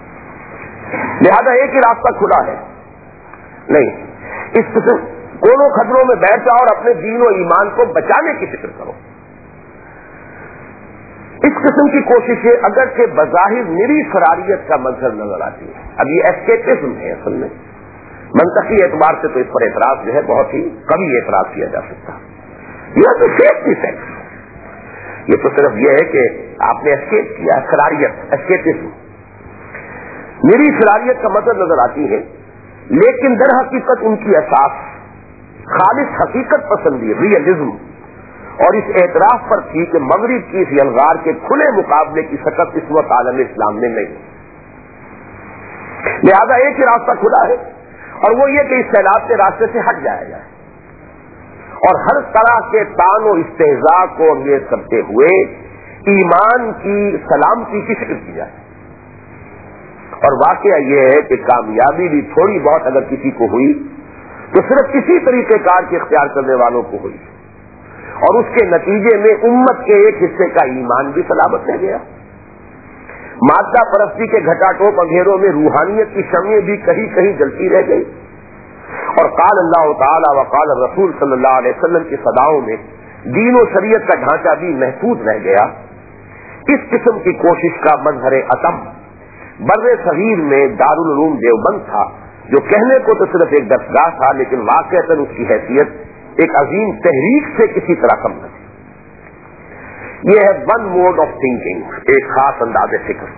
लिहाजा एक ही रास्ता खुला है, नहीं, इस किस्म कोनों खतरों में बैठ जाओ और अपने दीन और ईमान को बचाने की फिक्र करो। इस किस्म की कोशिशें अगर के बज़ाहिर निरी फरारियत का मंजर नजर आती है। अब ये एस्केपिज्म है असल में, मंतकी एतबार से तो इस पर एतराज जो है बहुत ही कभी एतराज किया जा सकता। यह तो सेफ्टी सेक्स, ये तो सिर्फ यह है कि आपने एस्केप किया, फरारियत, एस्केपिज्म, निरी फरारियत का मतलब नजर आती है, लेकिन दर हकीकत उनकी असास खालिस हकीकत पसंदी, रियलिज्म और इस एतराफ पर थी कि मगरिब की इस यलगार के खुले मुकाबले की सकत इस वक्त आलम इस्लाम में नहीं। लिहाजा एक ही रास्ता खुला है और वो ये कि इस सैलाब के रास्ते से हट जाया जाए और हर तरह के तान और इस्तेहजा को अंगेज करते हुए ईमान की सलामती की फिक्र की जाए। और वाकया यह है कि कामयाबी भी थोड़ी बहुत अगर किसी को हुई तो सिर्फ किसी तरीकेकार के इख्तियार करने वालों को हुई, और उसके नतीजे में उम्मत के एक हिस्से का ईमान भी सलामत रह गया। मादा परस्ती के घटाटोप अंधेरों में रूहानियत की शम्में भी कहीं कहीं जलती रह गई, और काल अल्लाह ताला व काल रसूल सल्लल्लाहु अलैहि वसल्लम की सदाओं में दीन और शरीयत का ढांचा भी महफूज रह गया। इस किस्म की कोशिश का मजहर अतम बर्रे सगीर में दारुल उलूम देवबंद था, जो कहने को तो सिर्फ एक दरगाह था, लेकिन वाकईतन उसकी हैसियत एक अजीम तहरीक से किसी तरह कम न थी। यह है वन मोड ऑफ थिंकिंग, एक खास अंदाजे फिक्र।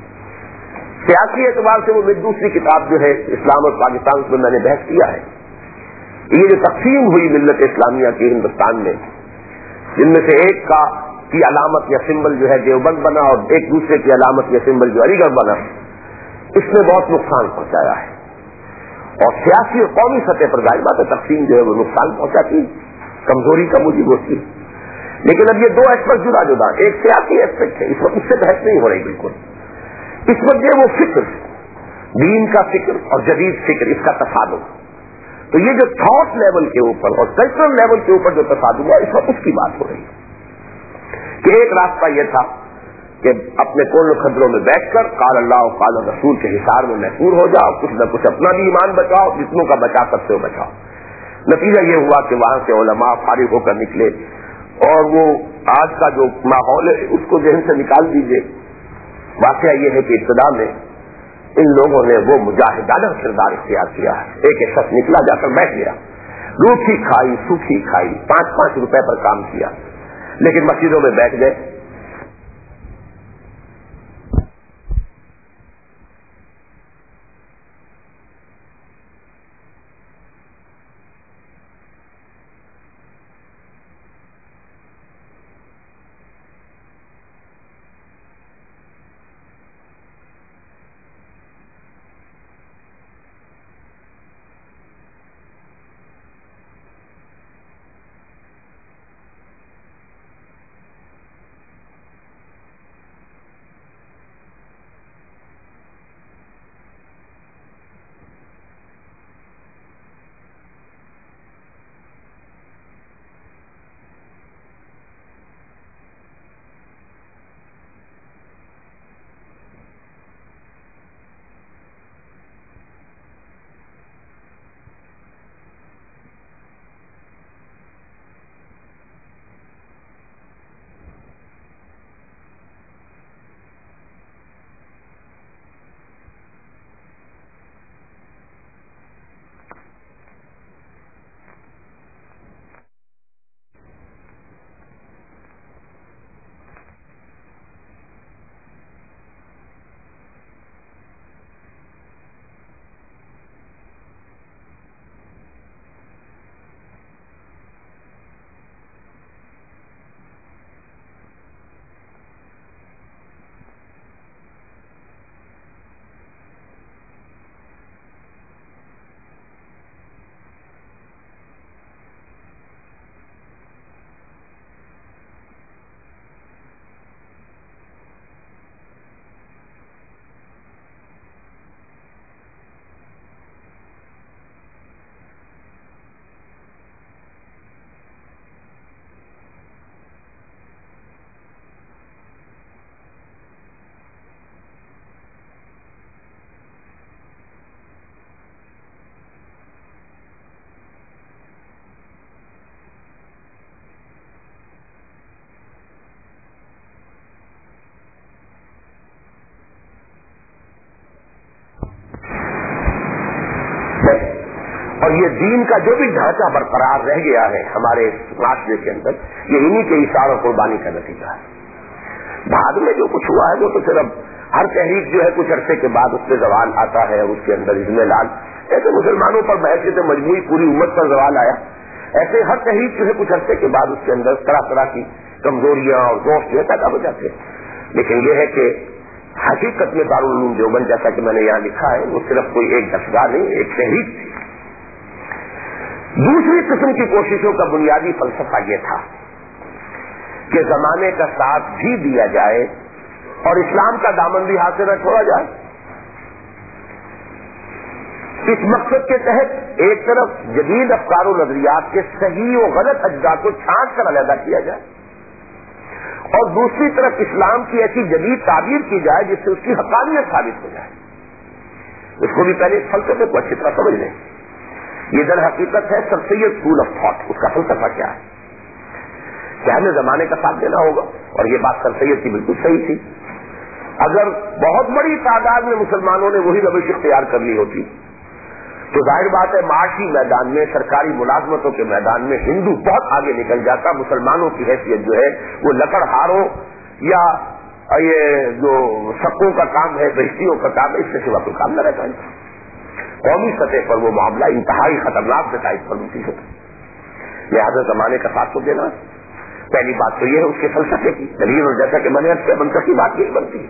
सियासी एतबार से वो मेरी दूसरी किताब जो है इस्लाम और पाकिस्तान, उसमें मैंने बहस किया है। ये जो तकसीम हुई मिल्लत इस्लामिया की हिंदुस्तान में, जिनमें से एक का की अलामत या सिंबल जो है देवबंद बना और एक दूसरे की अलामत या सिंबल जो अलीगढ़ बना, इसने बहुत नुकसान पहुंचाया है। और सियासी और कौमी सतह पर जाहिर बात है तकसीम जो है वो नुकसान पहुंचाती, कमजोरी का मुझे होती है। लेकिन अब ये दो एस्पेक्ट जुदा जुदा, एक सियासी एस्पेक्ट है, इस वक्त इससे बहस नहीं हो रही बिल्कुल। इस वक्त ये वो फिक्र, दीन का फिक्र और जदीद फिक्र, इसका तफादुल। तो ये जो थॉट लेवल के ऊपर और कल्चरल लेवल के ऊपर जो तफादुल है, इस वक्त उसकी बात हो रही है कि एक रास्ता यह था कि अपने कोल खतरों में बैठकर काल अल्लाह काल रसूल के हिसार में महसूर हो जाओ, कुछ न कुछ अपना भी ईमान बचाओ, जितनों का बचा सकते हो बचाओ। नतीजा ये हुआ कि वहां से उलमा फारिग होकर निकले, और वो आज का जो माहौल है उसको जहन से निकाल दीजिए। वाकया ये है कि इब्तिदा में इन लोगों ने वो मुजाहिदाना किरदार इख्तियार किया है। एक शख्स निकला, जाकर बैठ गया, रूखी खाई सूखी खाई, पांच पांच रुपए पर काम किया, लेकिन मस्जिदों में बैठ गए, اور یہ دین کا جو بھی ڈھانچہ برقرار رہ گیا ہے ہمارے معاشرے کے اندر، یہ انہی کے اشارہ اور قربانی کا نتیجہ ہے۔ بعد میں جو کچھ ہوا ہے وہ تو صرف ہر تحریک جو ہے کچھ عرصے کے بعد اس پہ زوال آتا ہے اور اس کے اندر اجملال، ایسے مسلمانوں پر بحثیت مجموعی پوری امت پر زوال آیا، ایسے ہر تحریک جو ہے کچھ عرصے کے بعد اس کے اندر طرح طرح کی کمزوریاں اور ضعف جو ہے پیدا ہو جاتے ہیں۔ لیکن یہ ہے کہ حقیقت میں دارالعلوم دیوبند جیسا کہ میں نے یہاں لکھا ہے وہ صرف کوئی ایک دستگاہ نہیں، ایک تحریک تھی۔ دوسری قسم کی کوششوں کا بنیادی فلسفہ یہ تھا کہ زمانے کا ساتھ بھی دیا جائے اور اسلام کا دامن بھی ہاتھ سے نہ چھوڑا جائے۔ اس مقصد کے تحت ایک طرف جدید افکار و نظریات کے صحیح و غلط اجزاء کو چھانٹ کر علیحدہ کیا جائے، اور دوسری طرف اسلام کی ایسی جدید تعبیر کی جائے جس سے اس کی حقانیت ثابت ہو جائے۔ اس کو بھی پہلے اس فلسفے کو اچھی طرح سمجھ لیں۔ یہ در حقیقت ہے Sir Syed school of thought, اس کا فلسفہ کیا ہے کہ ہمیں زمانے کا ساتھ دینا ہوگا، اور یہ بات سر سید کی بالکل صحیح تھی۔ اگر بہت بڑی تعداد میں مسلمانوں نے وہی روش اختیار کر لی ہوتی تو ظاہر بات ہے معاشی میدان میں، سرکاری ملازمتوں کے میدان میں ہندو بہت آگے نکل جاتا، مسلمانوں کی حیثیت جو ہے وہ لکڑہاروں یا یہ جو سکوں کا کام ہے، بہشتیوں کا کام ہے، اس سے سوا کوئی کام نہ رہتا ہے۔ قومی سطح پر وہ معاملہ انتہائی خطرناک نتائج پر منتج ہوتا ہے۔ لہٰذا زمانے کا ساتھ تو دینا، پہلی بات تو یہ ہے اس کے فلسفے کی دلیل، اور جیسا کہ میں نے عرض کیا منطقی بات یہی بنتی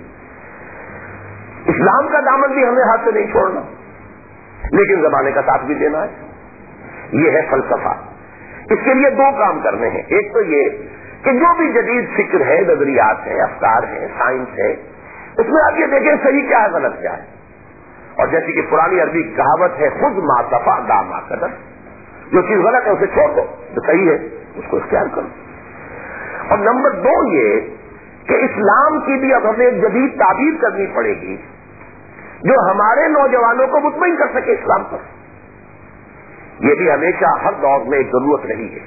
ہے۔ اسلام کا دامن بھی ہمیں ہاتھ سے نہیں چھوڑنا، لیکن زمانے کا ساتھ بھی دینا ہے، یہ ہے فلسفہ۔ اس کے لیے دو کام کرنے ہیں، ایک تو یہ کہ جو بھی جدید فکر ہے، نظریات ہے، افکار ہے، سائنس ہے، اس میں آپ یہ دیکھیں صحیح کیا ہے، غلط کیا ہے، اور جیسی کہ پرانی عربی کہاوت ہے خود ما صفا دا ما قدر، جو چیز غلط ہے اسے چھوڑ دو، جو صحیح ہے اس کو اختیار کرو۔ اور نمبر دو یہ کہ اسلام کی بھی اب ہمیں ایک جدید تعبیر کرنی پڑے گی جو ہمارے نوجوانوں کو مطمئن کر سکے اسلام پر۔ یہ بھی ہمیشہ ہر دور میں ایک ضرورت رہی ہے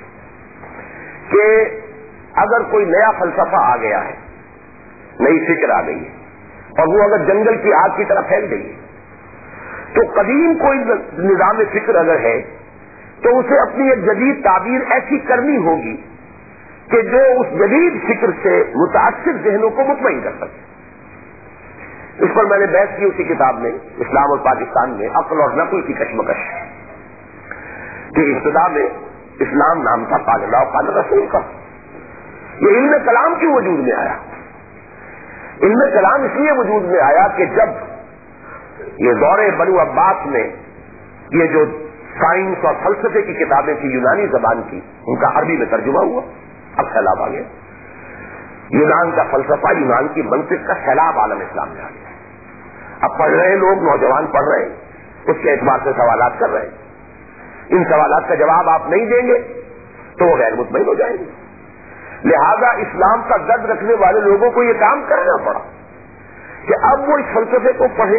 کہ اگر کوئی نیا فلسفہ آ گیا ہے، نئی فکر آ گئی ہے، اور وہ اگر جنگل کی آگ کی طرح پھیل گئی ہے، تو قدیم کوئی نظام فکر اگر ہے تو اسے اپنی ایک جدید تعبیر ایسی کرنی ہوگی کہ جو اس جدید فکر سے متاثر ذہنوں کو مطمئن کر سکے۔ اس پر میں نے بحث کی اسی کتاب میں، اسلام اور پاکستان میں عقل اور نقل کی کشمکش، کہ ابتدا میں اسلام نام تھا قال اللہ و قال رسول کا۔ یہ علم کلام کیوں وجود میں آیا؟ علم کلام اس لیے وجود میں آیا کہ جب یہ دور بنو عباس میں یہ جو سائنس اور فلسفے کی کتابیں تھی یونانی زبان کی، ان کا عربی میں ترجمہ ہوا، اب سیلاب آ گیا، یونان کا فلسفہ، یونان کی منطق کا سیلاب عالم اسلام میں آ گیا۔ اب پڑھ رہے لوگ، نوجوان پڑھ رہے ہیں، اس کے اعتبار سے سوالات کر رہے ہیں، ان سوالات کا جواب آپ نہیں دیں گے تو وہ غیر مطمئن ہو جائیں گے۔ لہذا اسلام کا درد رکھنے والے لوگوں کو یہ کام کرنا پڑا کہ اب وہ اس فلسفے کو پڑھے،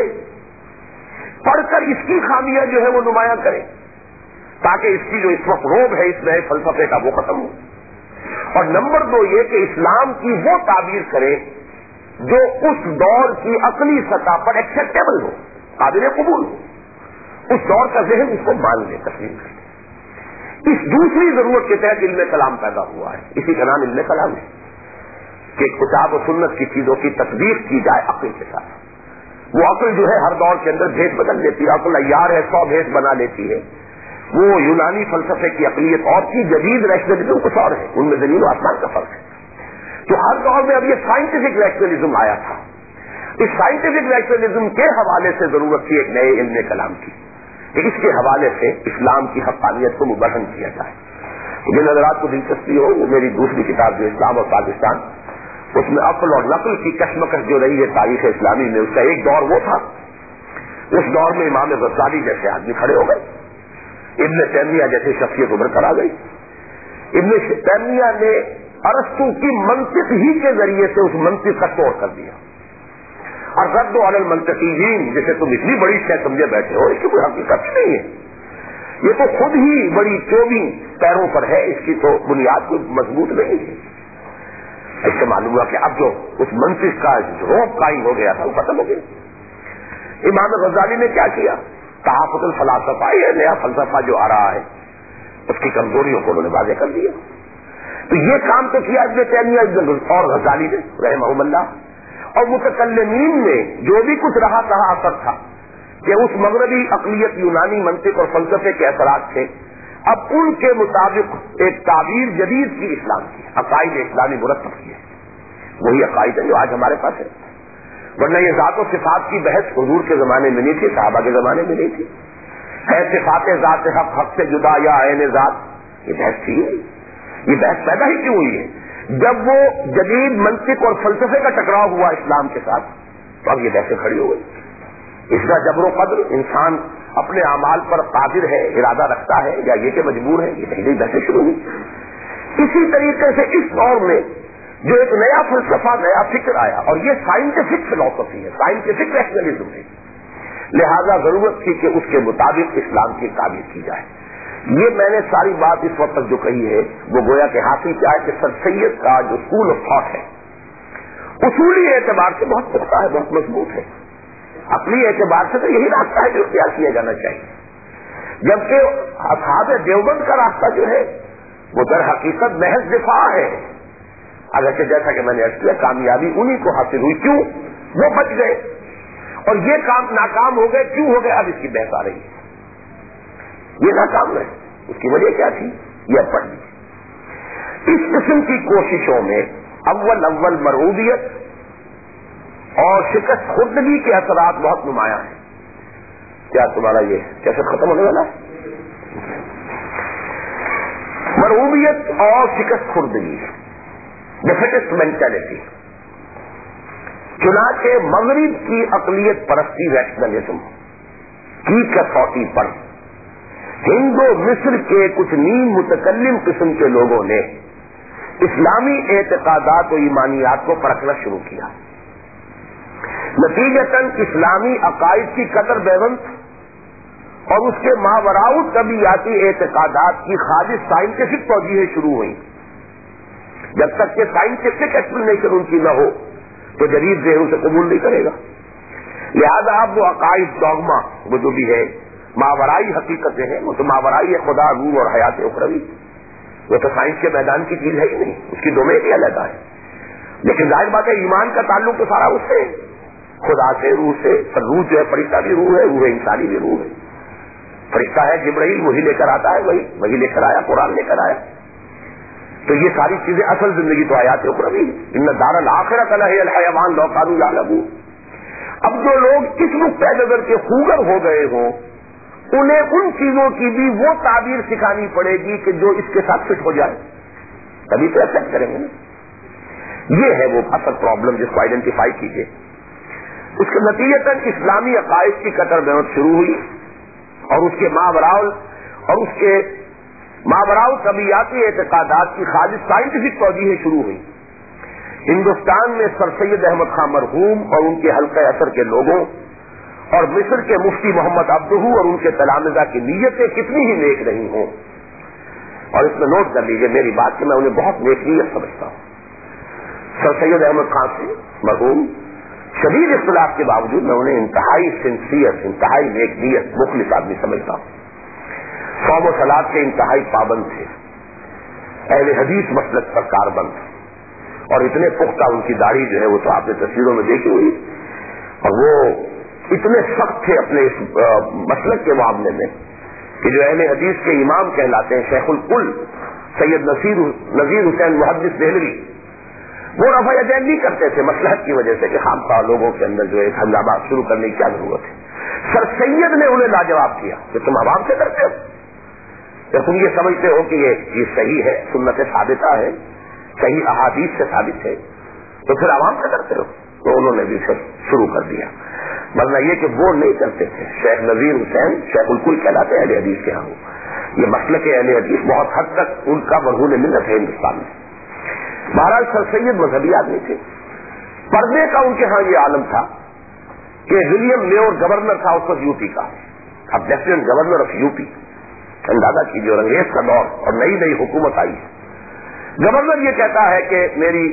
پڑھ کر اس کی خامیاں جو ہے وہ نمایاں کریں، تاکہ اس کی جو اس وقت روب ہے اس نئے فلسفے کا وہ ختم ہو۔ اور نمبر دو یہ کہ اسلام کی وہ تعبیر کرے جو اس دور کی عقلی سطح پر ایکسیپٹیبل ہو، قابل قبول ہو، اس دور کا ذہن اس کو مان لے، تسلیم کر لے۔ اس دوسری ضرورت کے تحت علم کلام پیدا ہوا ہے، اسی کا نام علم کلام ہے کہ کتاب و سنت کی چیزوں کی تصدیق کی جائے عقل کے ساتھ۔ وہ عقل جو ہے ہر دور کے اندر بھید بدل لیتی ہے، عقل عیار ہے، سو بھید بنا لیتی ہے۔ وہ یونانی فلسفے کی عقلیت اور کی جدید ریشنلزم کچھ اور ہے، ان میں زمین و آسمان کا فرق ہے۔ تو ہر دور میں اب یہ سائنٹیفک ریشنلزم آیا تھا، اس سائنٹیفک ریشنلزم کے حوالے سے ضرورت تھی ایک نئے علم کلام کی، کہ اس کے حوالے سے اسلام کی حقانیت کو مبرہن کیا جائے۔ جن حضرات کو دلچسپی ہو وہ میری دوسری کتاب جو اسلام اور پاکستان، اس میں عقل اور نقل کی کشمکش جو رہی ہے تاریخ اسلامی میں، اس کا ایک دور وہ تھا، اس دور میں امام غزالی جیسے آدمی کھڑے ہو گئے، ابن تیمیہ جیسے شخصیت ابھر کر آ گئی۔ ابن تیمیہ نے ارسطو کی منطق ہی کے ذریعے سے اس منطق کا توڑ کر دیا، اور رد علی المنطقیین جیسے تم اتنی بڑی شے سمجھے بیٹھے ہو، اس کی کوئی حقیقت ہی نہیں ہے، یہ تو خود ہی بڑی چوبی پیروں پر ہے، اس کی تو بنیاد کوئی مضبوط نہیں ہے۔ اس سے معلوم ہوا کہ اب جو اس منطق کا روپ قائم ہو گیا تھا وہ ختم ہو گیا۔ امام غزالی نے کیا کیا؟ तहाफुत फलासफा, ये नया फलसफा जो आ रहा है, उसकी कमजोरियों को उन्होंने वाज़ेह कर दिया। तो ये काम तो किया इब्न तैमिया और गज़ाली ने रहमहुल्लाह, और मुतकल्लिमीन में जो भी कुछ रहा तहा असर था कि उस मगरबी अक़लियत, यूनानी मंतिक और फलसफे के असरात थे। अब उनके मुताबिक एक ताबीर जदीद की इस्लाम की, अकायद इस्लामी मुरत्तब की है, वही अकायद है जो आज हमारे पास है। वरना ये ज़ात और सिफात की बहस हुजूर के जमाने में नहीं थी, सहाबा के जमाने में नहीं थी। है सिफात ज़ात हक, हक से जुदा या ऐन ज़ात, ये बहस थी। ये बहस पैदा ही क्यों हुई है? जब वो जदीद मंतिक और फलसफे का टकराव हुआ इस्लाम के साथ, तो अब ये बहसें खड़ी हो गई। इसका जबरो कद्र, इंसान अपने अमाल पर कादिर है, इरादा रखता है या ये कि मजबूर है, ये पहले ही बहसें शुरू हुई। इसी तरीके से इस दौर में जो एक नया फलसफा, नया फिक्र आया, और ये साइंटिफिक फिलॉसफी है, साइंटिफिक रैशनलिज्म है, लिहाजा जरूरत थी कि उसके मुताबिक इस्लाम की ताबीर की जाए। ये मैंने सारी बात इस वक्त तक जो कही है वो गोया के हासिल क्या है कि सर सैयद का जो स्कूल ऑफ थॉट है उसूली एतबार से बहुत पुख्ता है, बहुत मजबूत है। अपनी एतबार से तो यही रास्ता है जो इख्तियार किया जाना चाहिए। जबकि असहाब देवबंद का रास्ता जो है वो दर हकीकत महज दिफा है। अगर जैसा कि मैंने अर्ज किया, कामयाबी उन्हीं को हासिल हुई। क्यों? वो बच गए, और ये काम नाकाम हो गए। क्यों हो गए? अब इसकी बहस आ रही है। ये नाकाम है, उसकी वजह क्या थी ये अब पढ़ लीजिए। इस किस्म की कोशिशों में अव्वल अव्वल मरऊबियत और शिकस्त खुर्दगी के असरात बहुत नुमाया है। क्या तुम्हारा ये कैसे खत्म होने वाला है? मरऊबियत और शिकस्त खुर्दगी, डिफिटिस्ट मेंटेलिटी, चुनाचे मगरिब की अक़लियत परस्ती रैशनलिज्म की कसौटी पर हिंदो मिस्र के कुछ नीम मुतकल्लिम किस्म के लोगों ने इस्लामी एतकादात और ईमानियात को परखना शुरू किया। नतीजतन इस्लामी अकायद की कदर बेवंत और उसके मावराउ तबीयाती एतकादात की खालिस साइंटिफिक तौजीहें शुरू हुई। जब तक कि साइंटिफिक एक्सप्लेनेशन उनकी न हो तो जदीद ज़हन उसे कबूल नहीं करेगा। लिहाजा अब वो अकायद डॉगमा वो जो भी है, मावराई हकीकतें हैं, वो तो मावराई है खुदा, रूह और हयात उखरवी, वो तो साइंस के मैदान की चीज है ही नहीं, उसकी डोमेन ही अलग है। लेकिन जाहिर बात है ईमान का ताल्लुक तो सारा उससे, खुदा से, रूह से। रूह जो है फरिश्ता भी रूह है, रूह इंसानी भी रूह है। फरिश्ता है जिब्राइल, वही लेकर आता है, वही वही लेकर आया, कुरान लेकर आया। तो ये सारी चीजें असल जिंदगी तो हयात उखरवी है। इन्ना दारुल आखिरत लहियल हयवान लौ कानू यालमून। अब जो लोग इस नुक्ते नजर के खूगर हो गए हों, उन्हें उन चीजों की भी वो ताबीर सिखानी पड़ेगी कि जो इसके साथ फिट हो जाए, तभी तो एक्सेप्ट करेंगे। ये है वो असल प्रॉब्लम जिसको आइडेंटिफाई कीजिए। उसके नतीजे तक इस्लामी अकायद की कतर बेहद शुरू हुई और उसके मावराव और उसके मावराव तबीयाती एतकादात की खालिस साइंटिफिक तौजीहें शुरू हुई। हिंदुस्तान में सर सैयद अहमद खां मरहूम और उनके हल्के असर के लोगों और मिस्र के मुफ्ती मोहम्मद अब्दुहू और उनके तलामिजा की नीयतें कितनी ही नेक रही हों, और इसमें नोट कर लीजिए मेरी बात कि मैं उन्हें बहुत नेक नीयत समझता हूं। सर सैयद अहमद खां से मरहूम शदीद इख्तिलाफ के बावजूद मैं उन्हें इंतहाई सिंसियर, इंतहाई नेक नीयत, मुखलिस आदमी समझता हूं। सौम व सलात के इंतहाई पाबंद थे, अहले हदीस मसलक पर कारबंद, और इतने पुख्ता उनकी दाढ़ी जो है वो तो आपने तस्वीरों में देखी हुई, और वो इतने सख्त थे अपने इस मसलक के मामले में कि जो अहले हदीस के इमाम कहलाते हैं शेखुल कुल सैयद नसीर नजीर हुसैन मुहद्दिस देहलवी, वो रफ़ा यदैन नहीं करते थे मसलहत की वजह से कि खामखा लोगों के अंदर जो एक हंगामा शुरू करने की क्या जरूरत है। सर सैयद ने उन्हें लाजवाब किया कि तुम आवाम से करते हो, जब तुम ये समझते हो कि ये चीज सही है, सुन्नत साबिता है, सही अहादीस से साबित है, तो फिर आवाम से करते हो। तो उन्होंने भी फिर शुरू कर दिया, वरना ये कि वो नहीं करते थे। शेख नजीर हुसैन शेखुल कुल कहलाते हैं अहले हदीस के यहाँ, ये मसलक के अहले हदीस बहुत हद तक उनका मरहून मिल्लत है हिंदुस्तान में। महाराज सर सैयद मजहबी आदमी थे, पर्दे का उनके यहाँ ये आलम था कि विलियम मेयर गवर्नर था उस वक्त यूपी का, अब लेफ्टिनेंट गवर्नर ऑफ यूपी, अंदाजा कीजिए, और अंग्रेज का दौर और नई नई हुकूमत आई। गवर्नर ये कहता है कि मेरी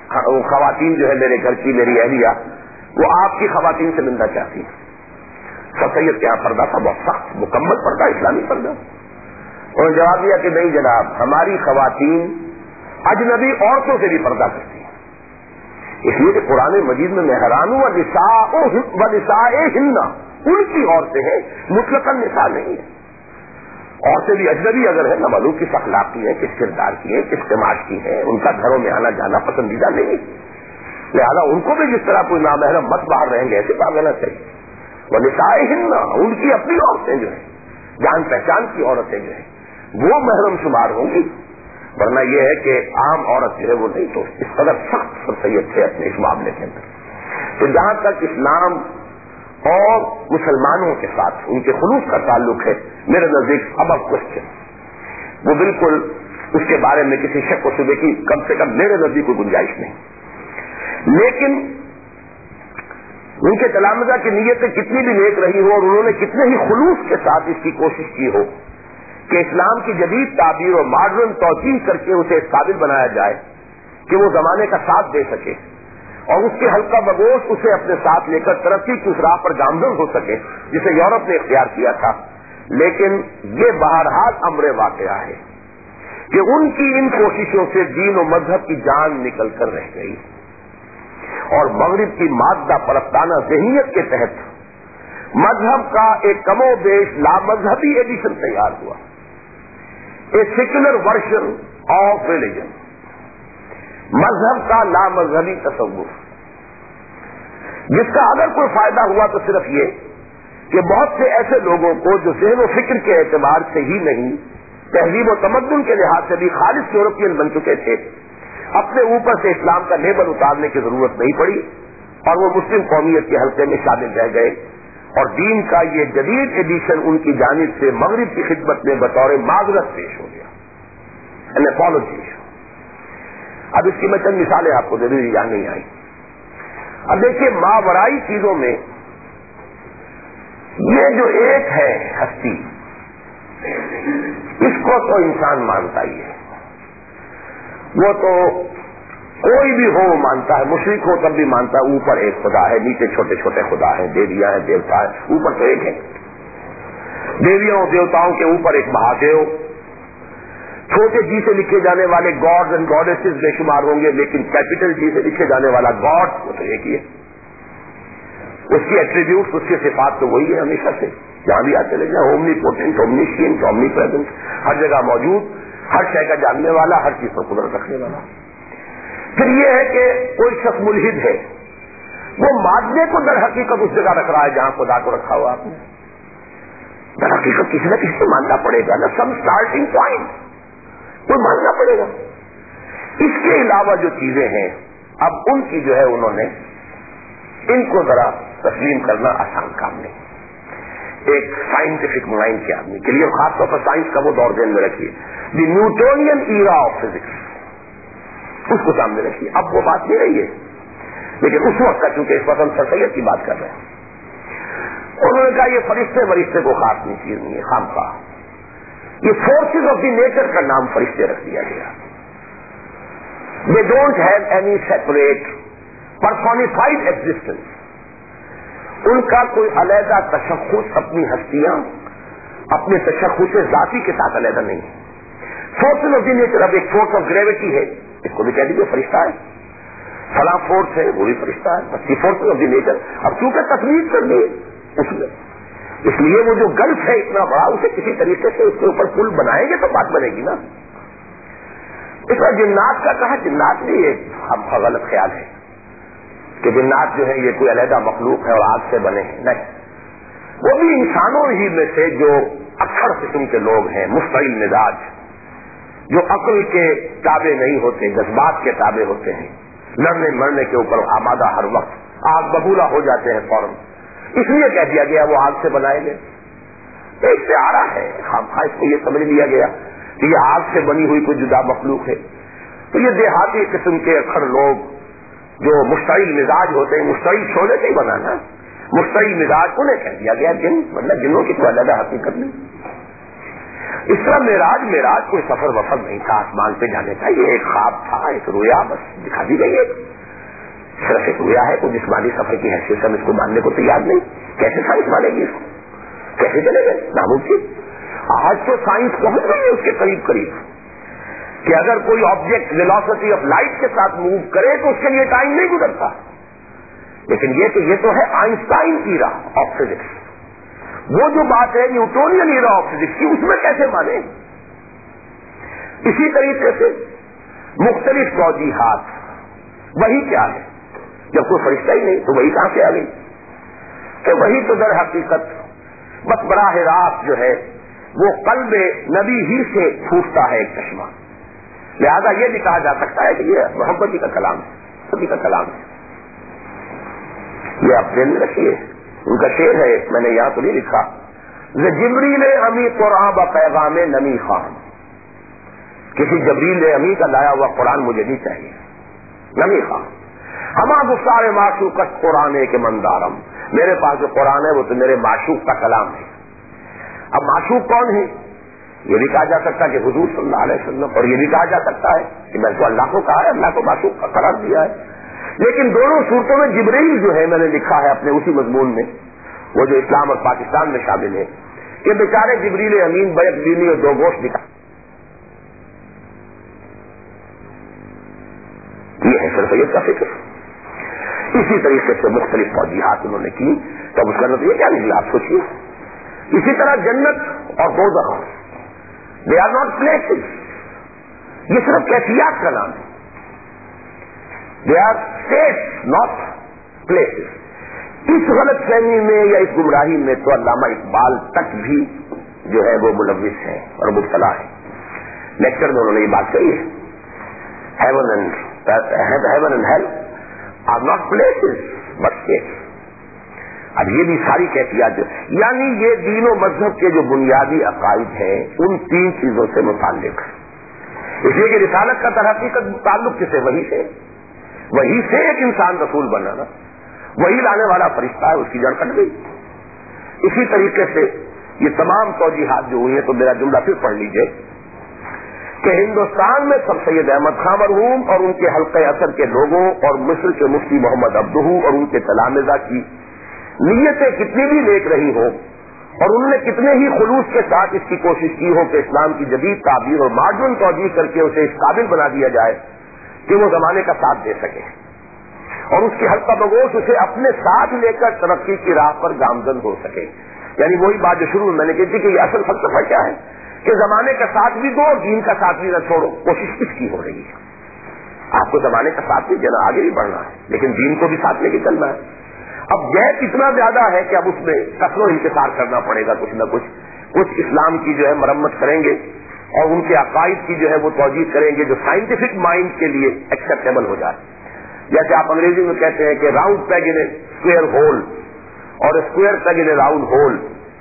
खवातीन जो है मेरे घर की, मेरी अहलिया, वो आपकी खवातीन से मिलना चाहती है। سر سید کے یہاں پردہ تھا بہت سخت مکمل پردہ اسلامی پردہ. انہوں نے جواب دیا کہ نہیں جناب, ہماری خواتین اجنبی عورتوں سے بھی پردہ کرتی ہیں, اس لیے کہ قرآن مجید میں میں حیران ہوں, ونسائہن ان کی عورتیں ہیں, مطلقاً نساء نہیں ہے. عورتیں بھی اجنبی اگر ہے, نہ معلوم کس اخلاق کی ہے, کس کردار کی ہے, کس سماج کی ہے, ان کا گھروں میں آنا جانا پسندیدہ نہیں ہے, لہذا ان کو بھی جس طرح کوئی نامحرم مت باہر رہیں گے ایسے باہر رہنا چاہیے. ونسائہن ان کی اپنی عورتیں جو ہیں جان پہچان کی عورتیں جو ہیں وہ محرم شمار ہوں گی, ورنہ یہ ہے کہ عام عورت جو ہے وہ نہیں. تو اس قدر سخت سر سید تھے اپنے اس معاملے کے اندر. تو جہاں تک اسلام اور مسلمانوں کے ساتھ ان کے خلوص کا تعلق ہے, میرے نزدیک اب اب کوشچن وہ بالکل اس کے بارے میں کسی شک و شبے کی کم سے کم میرے نزدیک کوئی گنجائش نہیں. لیکن ان کے تلامذہ کی نیتیں کتنی بھی نیک رہی ہو اور انہوں نے کتنے ہی خلوص کے ساتھ اس کی کوشش کی ہو کہ اسلام کی جدید تعبیر اور ماڈرن توجیہ کر کے اسے اس قابل بنایا جائے کہ وہ زمانے کا ساتھ دے سکے اور اس کے حلقہ بگوش اسے اپنے ساتھ لے کر ترقی کی اس راہ پر گامزن ہو سکے جسے یورپ نے اختیار کیا تھا, لیکن یہ بہرحال امر واقعہ ہے کہ ان کی ان کوششوں سے دین و مذہب کی جان نکل کر رہ گئی اور مغرب کی مادہ پرستانہ ذہنیت کے تحت مذہب کا ایک کم و بیش لامذہبی ایڈیشن تیار ہوا, a secular version of religion, مذہب کا لامذہبی تصور, جس کا اگر کوئی فائدہ ہوا تو صرف یہ کہ بہت سے ایسے لوگوں کو جو ذہن و فکر کے اعتبار سے ہی نہیں تہذیب و تمدن کے لحاظ سے بھی خالص یورپین بن چکے تھے, اپنے اوپر سے اسلام کا لیبل اتارنے کی ضرورت نہیں پڑی اور وہ مسلم قومیت کے حلقے میں شامل رہ گئے اور دین کا یہ جدید ایڈیشن ان کی جانب سے مغرب کی خدمت میں بطور معذرت پیش ہو گیا, این اپالوجی. اب اس کی میں چند مثالیں آپ کو دے دوں, یہاں نہیں آئی. اب دیکھیے ماورائی چیزوں میں یہ جو ایک ہے ہستی, اس کو تو انسان مانتا ہی ہے, وہ تو کوئی بھی ہو مانتا ہے, مشرک ہو تب بھی مانتا ہے اوپر ایک خدا ہے, نیچے چھوٹے چھوٹے خدا ہے, دیویاں ہیں, دیوتا ہے, اوپر تو ایک ہے. دیویوں اور دیوتاؤں کے اوپر ایک مہادیو, چھوٹے جی سے لکھے جانے والے گاڈز اینڈ گاڈیسز بے شمار ہوں گے, لیکن کیپٹل جی سے لکھے جانے والا گاڈ وہ تو ایک ہی ہے. اس کی ایٹریبیوٹس, اس کی صفات تو وہی ہے ہمیشہ سے, جہاں بھی آتے چلے جائیں, omnipotent, omniscient, omnipresent, ہر جگہ موجود, ہر شے کا جاننے والا, ہر چیز پر قدرت رکھنے والا. پھر یہ ہے کہ کوئی شخص ملحد ہے, وہ مادے کو در حقیقت اس جگہ رکھ رہا ہے جہاں خدا کو رکھا ہوا آپ نے. در حقیقت کسی نہ کسی کو ماننا پڑے گا نا, سم اسٹارٹنگ پوائنٹ کوئی ماننا پڑے گا. اس کے علاوہ جو چیزیں ہیں اب ان کی جو ہے انہوں نے ان کو ذرا تسلیم کرنا آسان کام نہیں. ایک سائنٹیفک مائنڈ کے آدمی کے لیے, خاص طور پر سائنس کا وہ دور ذہن میں رکھیے, the Newtonian era of physics, اس کو سامنے رکھیے. اب وہ بات نہیں رہی ہے, لیکن اس وقت کا, چونکہ اس وقت ہم سر سید کی بات کر رہے ہیں, انہوں نے کہا یہ فرشتے فرشتے کو خاص نہیں چیز نہیں ہے, خام خواہ یہ فورسز آف دی نیچر کا نام فرشتے رکھ دیا گیا. They don't have any separate personified existence, ان کا کوئی علیحدہ تشخص, اپنی ہستیاں اپنے تشخص ذاتی کے ساتھ علیحدہ نہیں ہے. فورسز آف دی نیچر, اب ایک فورس آف گریوٹی ہے, اس کو بھی کہہ دیجیے فرشتہ ہے, فلاں فورس ہے وہ بھی فرشتہ ہے, بس یہ فورسز آف دی نیچر. اب چونکہ تقلید کر دی اس میں, اس لیے وہ جو گلف ہے اتنا بڑا, اسے کسی طریقے سے اس کے اوپر پل بنائیں گے تو بات بنے گی نا. اس کا جنات کا کہا, جنات بھی ایک غلط خیال ہے کہ جنات جو ہے یہ کوئی علیحدہ مخلوق ہے اور آگ سے بنے ہیں, نہیں, وہ بھی انسانوں ہی میں سے جو اکثر قسم کے لوگ ہیں, مستعل مزاج, جو عقل کے تابع نہیں ہوتے, جذبات کے تابع ہوتے ہیں, لڑنے مرنے کے اوپر آمادہ ہر وقت, آگ ببولا ہو جاتے ہیں فوراً. اس لیے کہہ دیا گیا وہ آگ سے بنائے گئے. ایک پیارا ہے, ہم اس کو یہ سمجھ لیا گیا کہ یہ آگ سے بنی ہوئی کوئی جدا مخلوق ہے. تو یہ دیہاتی قسم کے اکثر لوگ جو مشتعل مزاج ہوتے ہیں, مشتعل شعلے سے ہی بنانا, مشتعل مزاج انہیں کہہ دیا گیا جن, مطلب جنوں کی کوئی علیحدہ حقیقت نہیں. اس طرح معراج معراج کوئی سفر وفر نہیں تھا آسمان پہ جانے کا, یہ ایک خواب تھا, ایک رویا بس دکھا دی گئی. ایک صرف ایک ہوا ہے تو جسمانی سفر کی حیثیت سے ہم اس کو ماننے کو تیار نہیں. کیسے سائنس مانے گی اس کو؟ کیسے چلے گئے؟ ناممکن. آج تو سائنس پہنچ گئی ہے اس کے قریب قریب کہ اگر کوئی آبجیکٹ ویلوسٹی آف لائٹ کے ساتھ موو کرے تو اس کے لیے ٹائم نہیں گزرتا. لیکن یہ کہ یہ تو ہے آئنسٹائن ایرا آف فزکس. وہ جو بات ہے نیوٹونین ایرا آف فزکس کی، اس میں کیسے مانے؟ اسی طریقے سے مختلف توجیحات. وہی کیا ہے؟ جب کوئی فرشتہ ہی نہیں تو وہی کہاں سے آ گئی؟ تو وہی تو در حقیقت بس براہ راست جو ہے وہ قلب نبی ہی سے پھوٹتا ہے ایک چشمہ. لہذا یہ بھی کہا جا سکتا ہے کہ یہ محمد جی کا کلام ہے، نبی کا کلام ہے. یہ آپ ذہن میں رکھیے. ان کا شعر ہے، میں نے یہاں تو نہیں لکھا، جبریل امی قرآن با پیغام نمی خواہم. کسی جبریل امی کا لایا ہوا قرآن مجھے نہیں چاہیے. نمی خواہم ہما گفتار معشوقت قرآن کے مندارم. میرے پاس جو قرآن ہے وہ تو میرے معشوق کا کلام ہے. اب معشوق کون ہے؟ یہ بھی کہا جا سکتا ہے کہ حضور صلی اللہ علیہ وسلم، اور یہ بھی کہا جا سکتا ہے کہ میں تو اللہ کو کہا ہے، اللہ کو معشوق کا قرار دیا ہے. لیکن دونوں صورتوں میں جبرائیل جو ہے میں نے لکھا ہے اپنے اسی مضمون میں، وہ جو اسلام اور پاکستان میں شامل ہے، کہ بیچارے جبریل امین بیک دینی اور دو گوشت دکھا. یہ ہے سر سید کا فکر. اسی طریقے سے مختلف توجیحات انہوں نے کی. تو اب اس کا نتیجہ کیا نکلا آپ سوچیے. اسی طرح جنت اور دوزخ، دے آر ناٹ پلیسز. یہ صرف کیفیات کا نام ہے. They are states not places. اس غلط فہمی میں یا اس گمراہی میں تو علامہ اقبال تک بھی جو ہے وہ ملوث ہے اور مبتلا ہے. لیکچر میں انہوں نے یہ بات کہی ہے، heaven and heaven and hell are not places but states. اب یہ بھی ساری کیفیات جو یعنی یہ دین و مذہب کے جو بنیادی عقائد ہیں ان تین چیزوں سے متعلق. اس لیے کہ رسالت کا در حقیقت تعلق کس سے؟ وہی سے. وہی سے ایک انسان رسول بنانا، وہی لانے والا فرشتہ ہے، اس کی جڑ کٹ گئی. اسی طریقے سے یہ تمام توجیحات جو ہوئی ہیں، تو میرا جملہ پھر پڑھ لیجئے کہ ہندوستان میں سب سید احمد خان مرحوم اور ان کے حلقہ اثر کے لوگوں اور مصر کے مفتی محمد عبدہ اور ان کے تلامذہ کی نیتیں کتنی بھی نیک رہی ہوں اور انہوں نے کتنے ہی خلوص کے ساتھ اس کی کوشش کی ہو کہ اسلام کی جدید تعبیر اور ماڈرن توجیہ کر کے اسے اس قابل بنا دیا جائے کہ وہ زمانے کا ساتھ دے سکے اور اس کی حلقہ بگوش اسے اپنے ساتھ لے کر ترقی کی راہ پر گامزن ہو سکے. یعنی وہی بات جو شروع میں میں نے کہی تھی کہ یہ اصل فلسفہ کیا ہے کہ زمانے کا ساتھ بھی دو اور دین کا ساتھ بھی نہ چھوڑو. کوشش کس کی ہو رہی ہے؟ آپ کو زمانے کا ساتھ بھی دینا، آگے بھی بڑھنا ہے، لیکن دین کو بھی ساتھ لے کے چلنا ہے. اب گیپ اتنا زیادہ ہے کہ اب اس میں قتل و انکسار کرنا پڑے گا. کچھ نہ کچھ کچھ اسلام کی جو ہے مرمت کریں گے اور ان کے عقائد کی جو ہے وہ توجیہ کریں گے جو سائنٹیفک مائنڈ کے لیے ایکسیپٹیبل ہو جائے. جیسے آپ انگریزی میں کہتے ہیں کہ round peg in a square hole اور square peg in a round hole.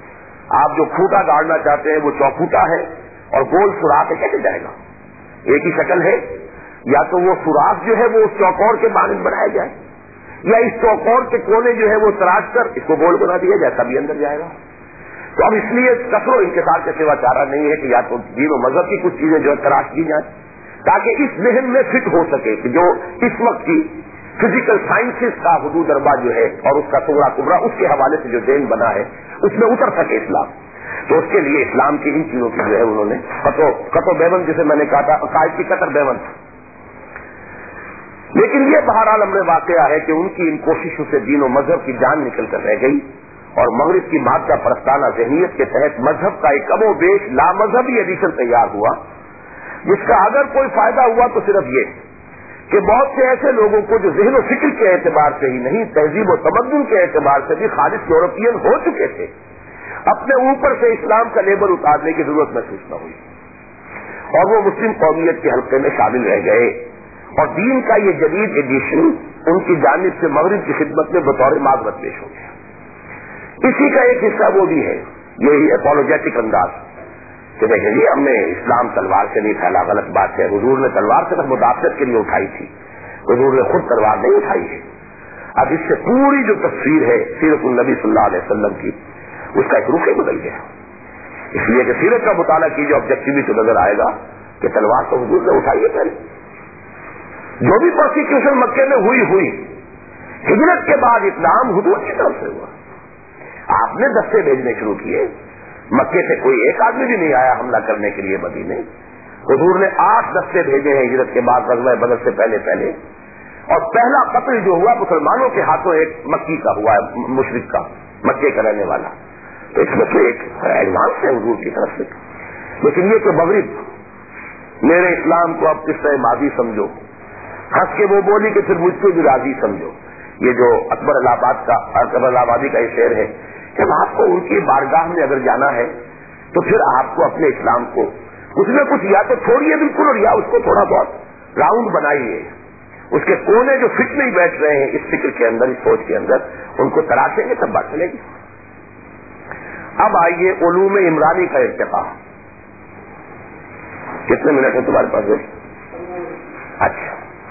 آپ جو کھوٹا گاڑنا چاہتے ہیں وہ چوکھوٹا ہے اور گول سوراخ ہے، کیسے جائے گا؟ ایک ہی شکل ہے. یا تو وہ سوراخ جو ہے وہ اس چوکور کے مانند بنایا جائے یا اس چوکور کے کونے جو ہے وہ تراش کر اس کو گول بنا دیا جائے، تبھی اندر جائے گا. تو اب اس لیے کثر و انکسار کے سوا چارہ نہیں ہے کہ یا تو دین و مذہب کی کچھ چیزیں جو ہے تراش کی جائیں تاکہ اس ذہن میں فٹ ہو سکے کہ جو اس وقت کی فزیکل سائنسز کا حدود اربا جو ہے اور اس کا صغرا کبرا اس کے حوالے سے جو ذہن بنا ہے اس میں اتر سکے اسلام. تو اس کے لیے اسلام کی ان چیزوں کی جو ہے انہوں نے قطو قطو بیون جسے میں نے کہا تھا عقائد کی قطر بیون. لیکن یہ بہرحال ہم نے واقعہ ہے کہ ان کی ان کوششوں سے دین و مذہب کی جان نکل کر رہ گئی اور مغرب کی مادہ پرستانہ ذہنیت کے تحت مذہب کا ایک کم و بیش لامذہبی ایڈیشن تیار ہوا جس کا اگر کوئی فائدہ ہوا تو صرف یہ کہ بہت سے ایسے لوگوں کو جو ذہن و فکر کے اعتبار سے ہی نہیں تہذیب و تمدن کے اعتبار سے بھی خالص یورپین ہو چکے تھے اپنے اوپر سے اسلام کا لیبل اتارنے کی ضرورت محسوس نہ ہوئی اور وہ مسلم قومیت کے حلقے میں شامل رہ گئے اور دین کا یہ جدید ایڈیشن ان کی جانب سے مغرب کی خدمت میں بطور معذرت پیش ہو گیا. اسی کا ایک حصہ وہ بھی ہے یہی اپولوجیٹک انداز کہ دیکھیں جی ہم نے اسلام تلوار سے نہیں پھیلا، غلط بات ہے. حضور نے تلوار صرف مدافعت کے لیے اٹھائی تھی، حضور نے خود تلوار نہیں اٹھائی ہے. اب اس سے پوری جو تصویر ہے سیرت النبی صلی اللہ علیہ وسلم کی اس کا ایک رخ ہی بدل گیا. اس لیے کہ سیرت کا مطالعہ کیجیے آبجیکٹیولی نظر آئے گا کہ تلوار تو حضور نے اٹھائی ہے. پہلے جو بھی پروسیکیوشن مکے میں ہوئی ہوئی ہجرت کے بعد اسلام حضور کی طرف سے ہوا. آپ نے دستے بھیجنے شروع کیے. مکے سے کوئی ایک آدمی بھی نہیں آیا حملہ کرنے کے لیے مدینے. حضور نے آٹھ دستے بھیجے ہیں ہجرت کے بعد غزوہ بدر سے پہلے پہلے. اور پہلا قتل جو ہوا مسلمانوں کے ہاتھوں ایک مکی کا ہوا ہے, مشرک کا, مکے کا رہنے والا. تو اس میں سے ایک ایڈوانس ہے حضور کی طرف سے. لیکن یہ کہ مغرب میرے اسلام کو اب قصہ ماضی سمجھو, ہنس کے وہ بولی کہ پھر مجھ کو بھی راضی سمجھو. یہ جو اکبر الہ آباد کا اکبر الہ آبادی کا یہ شعر ہے کہ آپ کو ان کی بارگاہ میں اگر جانا ہے تو پھر آپ کو اپنے اسلام کو کچھ نہ کچھ یا تو چھوڑیے بالکل, اور یا اس کو تھوڑا بہت راؤنڈ بنائیے. اس کے کونے جو فٹ نہیں بیٹھ رہے ہیں اس فکر کے اندر, اس سوچ کے اندر, ان کو تراشیں گے تب بات چلے گی. اب آئیے علوم عمرانی کا ارتقاء. کتنے منٹ ہے تمہارے پاس؟ اچھا,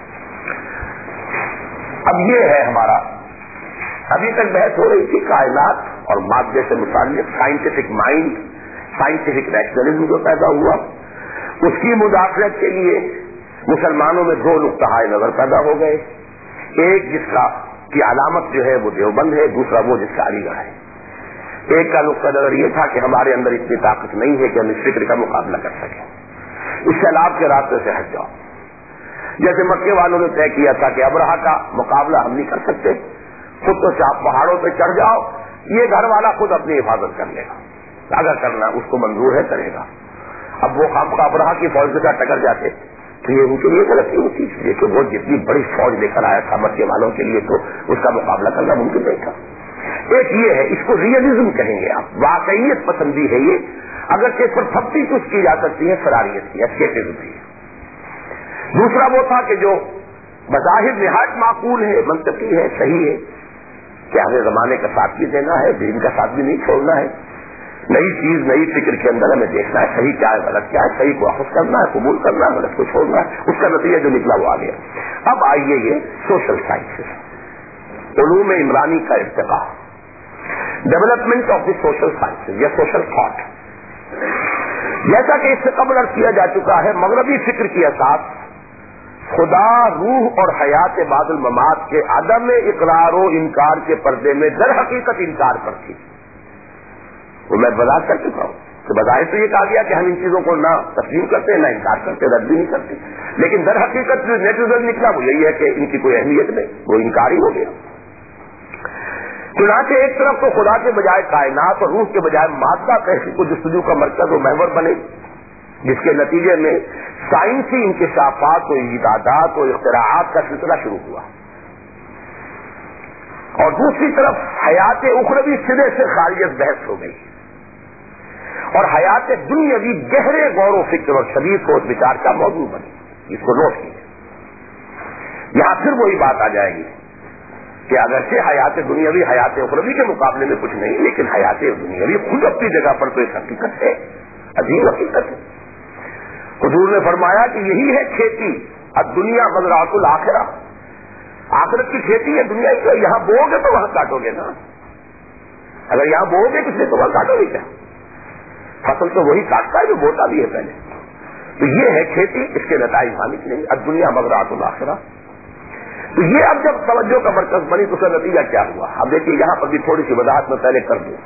اب یہ ہے ہمارا, ابھی تک بحث ہو رہی تھی کائنات اور مادے سے متعلق سائنٹیفک مائنڈ, سائنٹیفک نیشنلزم جو پیدا ہوا, اس کی مداخلت کے لیے مسلمانوں میں دو نقطہ نظر پیدا ہو گئے. ایک جس کا کی علامت جو ہے وہ دیوبند ہے, دوسرا وہ جس کا علی گڑھ ہے. ایک کا نقطہ نظر یہ تھا کہ ہمارے اندر اتنی طاقت نہیں ہے کہ ہم اس فکر کا مقابلہ کر سکیں, اس سیلاب کے راستے سے ہٹ جاؤ. جیسے مکے والوں نے طے کیا تھا کہ ابرہا کا مقابلہ ہم نہیں کر سکتے, خود تو چاپ پہاڑوں پہ چڑھ جاؤ, یہ گھر والا خود اپنی حفاظت کر لے گا, اگر کرنا اس کو منظور ہے کرے گا. اب وہ خام کا ابرہا کی فوج کے ساتھ ٹکر جاتے تو یہ ان کے لیے غلطی ہوتی ہے کہ وہ جتنی بڑی فوج لے کر آیا تھا مکے والوں کے لیے تو اس کا مقابلہ کرنا ممکن نہیں تھا. ایک یہ ہے, اس کو ریئلزم کہیں گے آپ, واقعیت پسندی ہے یہ, اگر کہ اس پر تھپتی کچھ کی جا سکتی ہے فراریت کی, اسکیپزم کی. دوسرا وہ تھا کہ جو بظاہر نہایت معقول ہے, منطقی ہے, صحیح ہے کہ ہمیں زمانے کا ساتھ بھی دینا ہے, دین کا ساتھ بھی نہیں چھوڑنا ہے. نئی چیز نئی فکر کے اندر ہمیں دیکھنا ہے صحیح کیا ہے غلط کیا ہے, صحیح کو اخذ کرنا ہے, قبول کرنا ہے, غلط کو چھوڑنا ہے. اس کا نتیجہ جو نکلا وہ آ گیا. اب آئیے یہ سوشل سائنسز, علوم عمرانی کا ارتقاء, development of the social sciences یا سوشل تھاٹ. جیسا کہ اس سے قبل عرض کیا جا چکا ہے, مغربی فکر کی اساس خدا, روح اور حیات بعد الممات کے عدم اقرار و انکار کے پردے میں در حقیقت انکار پر تھی. وہ میں وضاحت کر چکا ہوں کہ بظاہر تو یہ کہا گیا کہ ہم ان چیزوں کو نہ تسلیم کرتے, نہ انکار کرتے, رد بھی نہیں کرتے, لیکن در حقیقت جو نیٹ ریزلٹ نکلا وہ یہی ہے کہ ان کی کوئی اہمیت نہیں, وہ انکار ہی ہو گیا. چنانچہ ایک طرف تو خدا کے بجائے کائنات اور روح کے بجائے مادہ کیسی کو جستجو کا مرکز و محور بنے, جس کے نتیجے میں سائنسی انکشافات و ایجادات و اختراعات کا سلسلہ شروع ہوا, اور دوسری طرف حیات اخروی سرے سے خاریت بحث ہو گئی, اور حیات دنیاوی گہرے غور و فکر اور شدید سوچ وچار کا موضوع بنی. اس کو نوٹ کیجیے. یہاں پھر وہی بات آ جائے گی کہ اگرچہ حیات دنیاوی حیات اخروی کے مقابلے میں کچھ نہیں, لیکن حیات دنیاوی خود اپنی جگہ پر تو ایک حقیقت ہے, عظیم حقیقت ہے. حضور نے فرمایا کہ یہی ہے کھیتی, اب دنیا مزرعۃ الآخرہ, آخرت کی کھیتی ہے دنیا کی. یہاں بو گے تو وہاں کاٹو گے نا, اگر یہاں بو گے کس نے تو وہاں کاٹو گے کیا؟ فصل تو وہی کاٹتا ہے جو بوتا بھی ہے پہلے. تو یہ ہے کھیتی, اس کے نتائج مالک نہیں, اب دنیا مزرعۃ الآخرہ. تو یہ اب جب توجہ کا مرکز بنی تو اس کا نتیجہ کیا ہوا؟ اب دیکھیے یہاں پر بھی تھوڑی سی وضاحت میں پہلے کر دوں.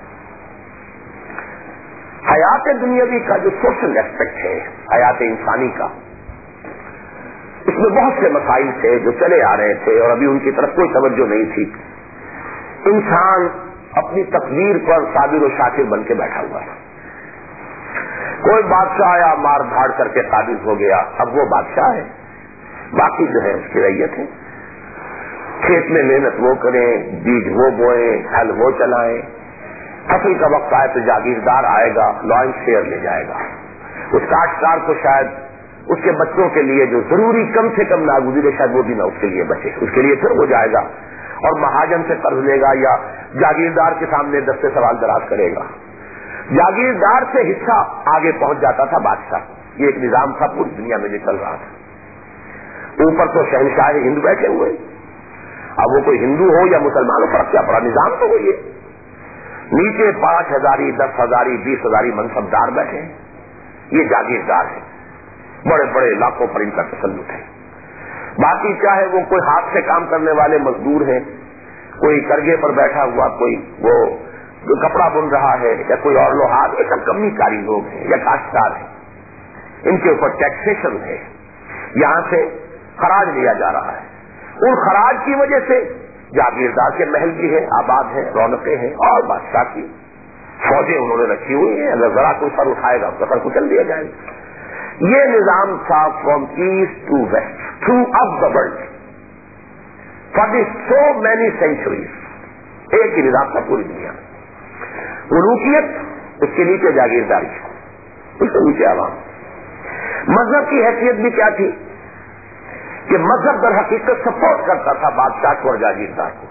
حیات دنیاوی کا جو سوشل ایسپیکٹ ہے حیات انسانی کا, اس میں بہت سے مسائل تھے جو چلے آ رہے تھے اور ابھی ان کی طرف کوئی توجہ نہیں تھی. انسان اپنی تقدیر پر صابر و شاکر بن کے بیٹھا ہوا ہے. کوئی بادشاہ آیا مار دھاڑ کر کے قابض ہو گیا, اب وہ بادشاہ ہے, باقی جو ہے اس کی رعیت ہے. کھیت میں محنت وہ کریں, بیج وہ بوئیں, ہل وہ چلائیں, فصل کا وقت آئے تو جاگیردار آئے گا, لائن شیئر لے جائے گا. اس کاشتکار کو شاید اس کے بچوں کے لیے جو ضروری کم سے کم ناگزیر ہے شاید وہ بھی نہ اس کے لیے بچے, اس کے لیے پھر ہو جائے گا اور مہاجن سے قرض لے گا یا جاگیردار کے سامنے دستے سوال دراز کرے گا. جاگیردار سے حصہ آگے پہنچ جاتا تھا بادشاہ. یہ ایک نظام تھا پوری دنیا میں چل رہا تھا. اوپر تو شہنشاہ ہند بیٹھے ہوئے, اب وہ کوئی ہندو ہو یا مسلمان ہو, فرق کیا پڑا, نظام تو وہی ہے. نیچے پانچ ہزاری دس ہزاری بیس ہزاری منصبدار بیٹھے ہیں, یہ جاگیردار ہے, بڑے بڑے علاقوں پر ان کا تسلط ہے. باقی چاہے وہ کوئی ہاتھ سے کام کرنے والے مزدور ہیں کوئی کرگے پر بیٹھا ہوا کوئی وہ کپڑا بن رہا ہے یا کوئی اور لوہار، یہ سب کمی کاری لوگ ہیں یا کاشتکار ہیں، ان کے اوپر ٹیکسیشن ہے، یہاں سے خراج لیا جا رہا ہے، ان خراج کی وجہ سے جاگیردار کے محل بھی ہیں، آباد ہیں، رونقیں ہیں، اور بادشاہ کی فوجیں انہوں نے رکھی ہوئی ہیں، اگر ذرا کوئی سر اٹھائے گا اس کا سر کچل دیا جائے گا۔ یہ نظام تھا from east to west throughout the world for the so many centuries, ایک ہی نظام تھا پوری دنیا میں۔ ملوکیت، اس کے نیچے جاگیرداری، اس کے نیچے عوام۔ مذہب کی حیثیت بھی کیا تھی کہ مذہب در حقیقت سپورٹ کرتا تھا بادشاہ کو اور جاگیردار کو۔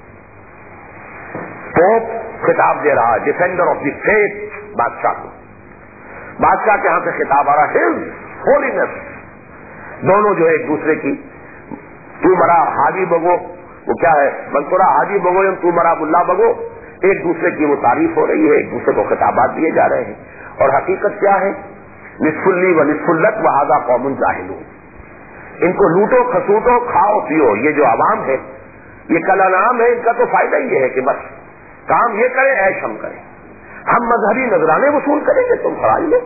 پوپ خطاب دے رہا ہے، ڈیفینڈر آف دی فیتھ، بادشاہ کو، بادشاہ کے ہاں سے خطاب آ رہا ہے، ہولینس، دونوں جو ایک دوسرے کی، تو مرا حاجی بگو، وہ کیا ہے، منصورہ حاجی بگو تو مرا ملا بگو، ایک دوسرے کی وہ تعریف ہو رہی ہے، ایک دوسرے کو خطابات دیے جا رہے ہیں، اور حقیقت کیا ہے، نصف اللی و نصف اللت و ھذا قوم جاہلون، ان کو لوٹو کھسوٹو کھاؤ پیو، یہ جو عوام ہے یہ کل انعام ہے، ان کا تو فائدہ یہ ہے کہ بس کام یہ کریں، عیش ہم کریں، ہم مذہبی نذرانے وصول کریں گے، تم خراج لو۔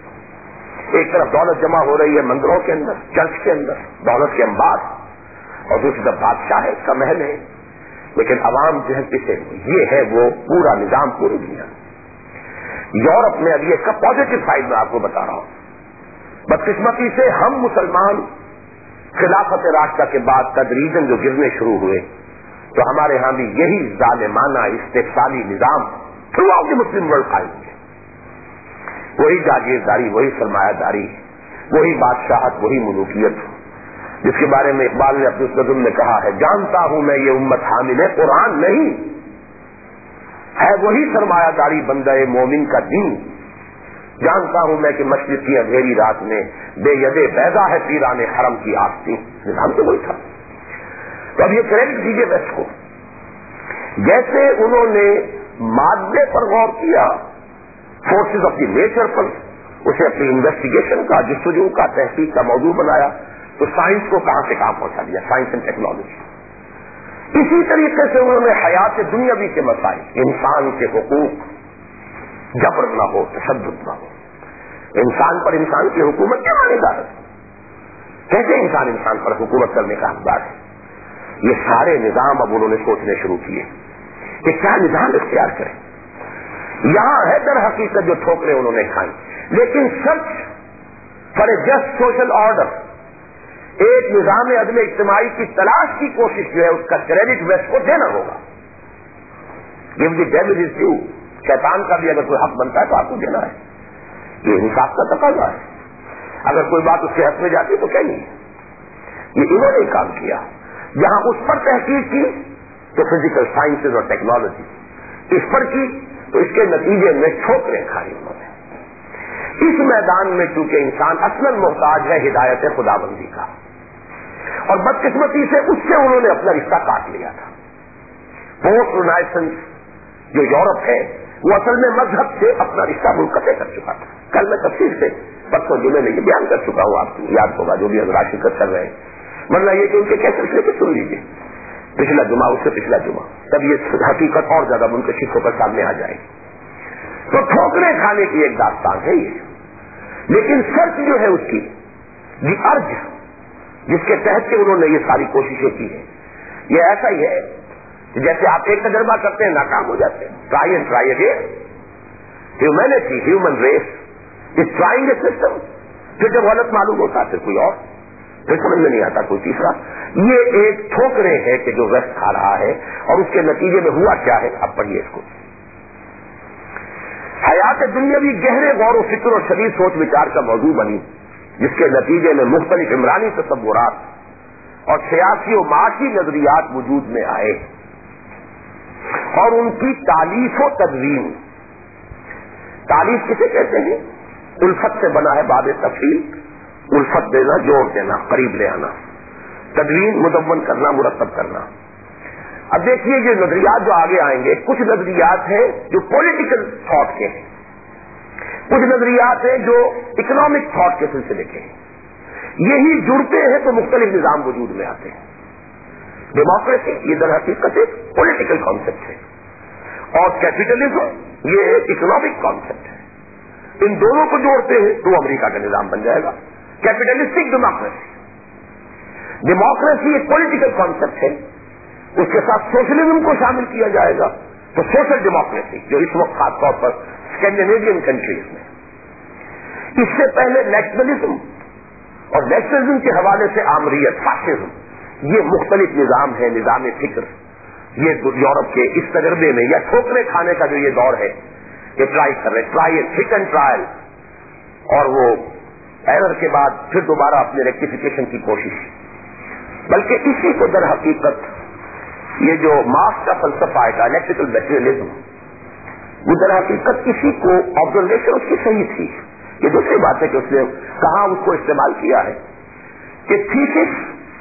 ایک طرف دولت جمع ہو رہی ہے مندروں کے اندر، چرچ کے اندر، دولت کے انبار، اور دوسری طرف بادشاہ ہے، اس کا محل ہے، لیکن عوام جو ہے کسے، یہ ہے وہ پورا نظام پوری دنیا میں۔ یورپ میں ابھی اس کا پازیٹو سائڈ میں آپ کو بتا رہا ہوں، بدقسمتی سے ہم مسلمان خلافت راشدہ کے بعد تدریجاً جو گرنے شروع ہوئے، تو ہمارے ہاں بھی یہی ظالمانہ استحصالی نظام throughout the Muslim world قائم ہے، وہی جاگیرداری، وہی سرمایہ داری، وہی بادشاہت، وہی ملوکیت، جس کے بارے میں اقبال نے اپنے نظم میں کہا ہے، جانتا ہوں میں یہ امت حامل قرآن نہیں ہے، وہی سرمایہ داری بندہ مومن کا دین، جانتا ہوں میں کہ مشرق کی اندھیری رات میں بے یدے بیضا ہے پیران حرم کی آستین، نظام تو وہی تھا۔ تو اب یہ کریڈٹ دیجیے ویسٹ کو، جیسے انہوں نے مادے پر غور کیا، فورسز آف دی نیچر پر، اسے اپنی انویسٹیگیشن کا، جستجو کا، تحقیق کا موضوع بنایا، تو سائنس کو کہاں سے کہاں پہنچا دیا، سائنس اینڈ ٹیکنالوجی۔ اسی طریقے سے انہوں نے حیات دنیاوی کے مسائل، انسان کے حقوق، جبر نہ ہو، تشدد نہ ہو، انسان پر انسان کی حکومت کیا معنی دار ہے، کیسے انسان انسان پر حکومت کرنے کا حقدار ہے، یہ سارے نظام اب انہوں نے سوچنے شروع کیے کہ کیا نظام اختیار کریں۔ یہاں ہے در حقیقت جو ٹھوکریں انہوں نے کھائی، لیکن سچ for a just social order, ایک نظام عدل اجتماعی کی تلاش کی کوشش جو ہے، اس کا کریڈٹ ویسٹ کو دینا ہوگا۔ Give the devil his due, شیطان کا بھی اگر کوئی حق بنتا ہے تو آپ کو دینا ہے، یہ انصاف کا تقاضا ہے۔ اگر کوئی بات اس کے حق میں جاتی تو کہیں یہ انہوں نے کام کیا، جہاں اس پر تحقیق کی تو فزیکل سائنسز اور ٹیکنالوجی، اس پر کی تو اس کے نتیجے میں ٹھوکریں کھائی انہوں نے۔ اس میدان میں چونکہ انسان اصلاً محتاج ہے ہدایت خدا بندی کا، اور بدقسمتی سے اس سے انہوں نے اپنا رشتہ کاٹ لیا تھا۔ پوسٹ رینائسنس جو یورپ ہے وہ اصل میں مذہب سے اپنا رشتہ منقطع کر چکا تھا۔ کل میں تفصیل سے پرسوں جمعے میں یہ بیان کر چکا ہوں، آپ کو یاد ہوگا جو بھی حضرات شرکت کر رہے ہیں، ورنہ یہ کہ ان کے کیا سلسلے کو سن لیجیے، پچھلا جمعہ اس سے پچھلا جمعہ، تب یہ حقیقت اور زیادہ منکشف ہو کر سامنے آ جائے گی۔ تو ٹھوکریں کھانے کی ایک داستان ہے یہ، لیکن سچ جو ہے اس کی دی ارج جس کے تحت سے انہوں نے یہ ساری کوششیں کی ہیں، یہ ایسا ہی ہے جیسے آپ ایک تجربہ کرتے ہیں، ناکام ہو جاتے ہیں، try and try again. Humanity, human race is trying a system, پھر جب غلط معلوم ہوتا ہے پھر کوئی اور، پھر سمجھ میں نہیں آتا کوئی تیسرا۔ یہ ایک ٹھوکرے ہے کہ جو ویسٹ کھا رہا ہے، اور اس کے نتیجے میں ہوا کیا ہے، اب پڑھیے اس کو۔ حیات دنیاوی گہرے غور و فکر اور شدید سوچ وچار کا موضوع بنی، جس کے نتیجے میں مختلف عمرانی تصورات اور سیاسی و معاشی نظریات وجود میں آئے، اور ان کی تالیف و تدوین۔ تالیف کسے کہتے ہیں؟ الفت سے بنا ہے باب تفصیل، الفت دینا، جوڑ دینا، قریب لے آنا۔ تدوین مدون کرنا، مرتب کرنا۔ اب دیکھیے یہ نظریات جو آگے آئیں گے، کچھ نظریات ہیں جو پولیٹیکل تھاٹ کے ہیں، کچھ نظریات ہیں جو اکنامک تھاٹ کے سلسلے کے ہیں، یہی جڑتے ہیں تو مختلف نظام وجود میں آتے ہیں۔ ڈیموکریسی یہ در حقیقت ایک پولیٹیکل کانسیپٹ ہے اور کیپیٹلزم یہ ایک اکنامک کانسیپٹ ہے. ان دونوں کو جوڑتے ہیں تو امریکہ کا نظام بن جائے گا کیپیٹلسٹک ڈیموکریسی. ڈیموکریسی ایک پولیٹیکل کانسیپٹ ہے, اس کے ساتھ سوشلزم کو شامل کیا جائے گا تو سوشل ڈیموکریسی جو اس وقت خاص طور پر اسکینڈینیوین کنٹریز میں. اس سے پہلے نیشنلزم اور نیشنلزم کے حوالے سے آمریت فاشزم, یہ مختلف نظام ہے, نظام فکر. یہ یورپ کے اس تجربے میں یا ٹھوکرے کھانے کا جو یہ دور ہے, یہ ٹرائی کر رہے ٹرائی ہٹ اینڈ ٹرائل, اور وہ ایرر کے بعد پھر دوبارہ اپنے ریکٹیفیکیشن کی کوشش. بلکہ اسی کو در حقیقت یہ جو مارکس کا فلسفہ ہے ڈائلیکٹیکل میٹیریلزم, وہ در حقیقت اسی کو آبزرویشن اس کی صحیح تھی. یہ دوسری بات ہے کہ اس نے کہاں اس کو استعمال کیا ہے کہ تھیسس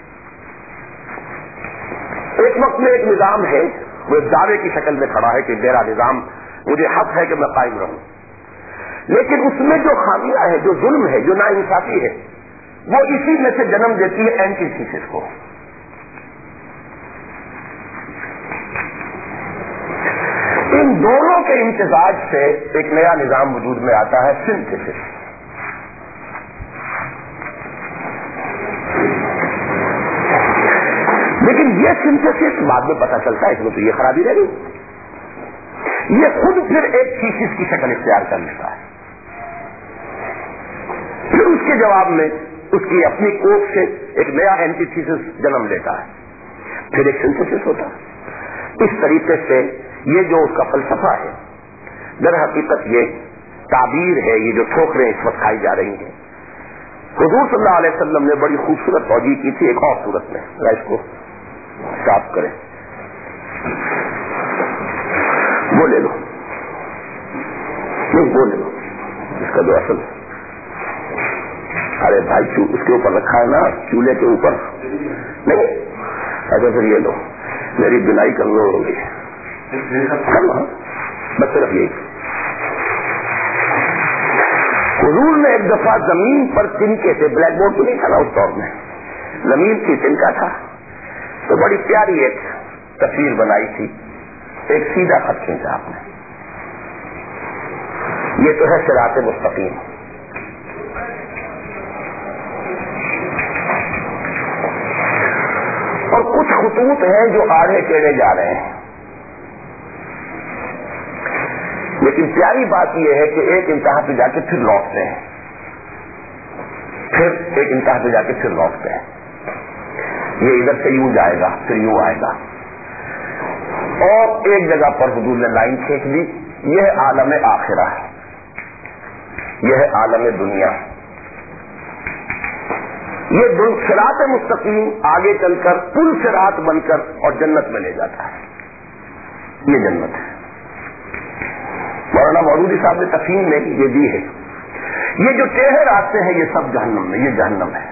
ایک وقت میں ایک نظام ہے, وہ ایک دعوے کی شکل میں کھڑا ہے کہ میرا نظام مجھے حق ہے کہ میں قائم رہوں, لیکن اس میں جو خامیاں ہے, جو ظلم ہے, جو ناانصافی ہے, وہ اسی میں سے جنم دیتی ہے اینٹی تھیسس کو. ان دونوں کے امتزاج سے ایک نیا نظام وجود میں آتا ہے سنتھیسس. لیکن یہ سنتھیسس بعد میں پتہ چلتا ہے اس میں تو یہ خرابی رہ گئی, یہ خود پھر ایک تھیسس کی شکل اختیار کر لیتا ہے. پھر اس کے جواب میں اس کی اپنی کوک سے ایک نیا اینٹی تھیسس جنم لیتا ہے, پھر ایک سنتھیسس ہوتا ہے. اس طریقے سے یہ جو اس کا فلسفہ ہے در حقیقت یہ تعبیر ہے, یہ جو ٹھوکریں اس وقت کھائی جا رہی ہیں. حضور صلی اللہ علیہ وسلم نے بڑی خوبصورت توجیہ کی تھی ایک اور صورت میں, اس کو صاف کریں, وہ لے لو, نہیں وہ لے لو, اس کا جو اصل, ارے بھائی اس کے اوپر رکھا ہے نا چولہے کے اوپر, نہیں اچھا پھر یہ لو, میری بنائی کمزور ہو گئی بس صرف یہی. حضور نے ایک دفعہ زمین پر تنکے سے, بلیک بورڈ تو نہیں تھا نا اس دور میں, زمین کی تنکا تھا, تو بڑی پیاری ایک تصویر بنائی تھی, ایک سیدھا خط کھینچا آپ نے, یہ تو ہے صراط مستقیم. اور کچھ خطوط ہیں جو آڑے ٹیڑھے جا رہے ہیں, لیکن پیاری بات یہ ہے کہ ایک انتہا پہ جا کے پھر لوٹتے ہیں, پھر ایک انتہا پہ جا کے پھر لوٹتے ہیں. یہ ادھر سے یوں جائے گا پھر یوں آئے گا, اور ایک جگہ پر حضور نے لائن کھینچ دی, یہ عالم آخرہ ہے, یہ ہے عالم دنیا. یہ صراط مستقیم آگے چل کر پل صراط بن کر اور جنت میں لے جاتا ہے, یہ جنت ہے. مولانا مودودی صاحب نے تفہیم میں یہ دی ہے, یہ جو ٹیڑھے راستے ہیں یہ سب جہنم میں, یہ جہنم ہے.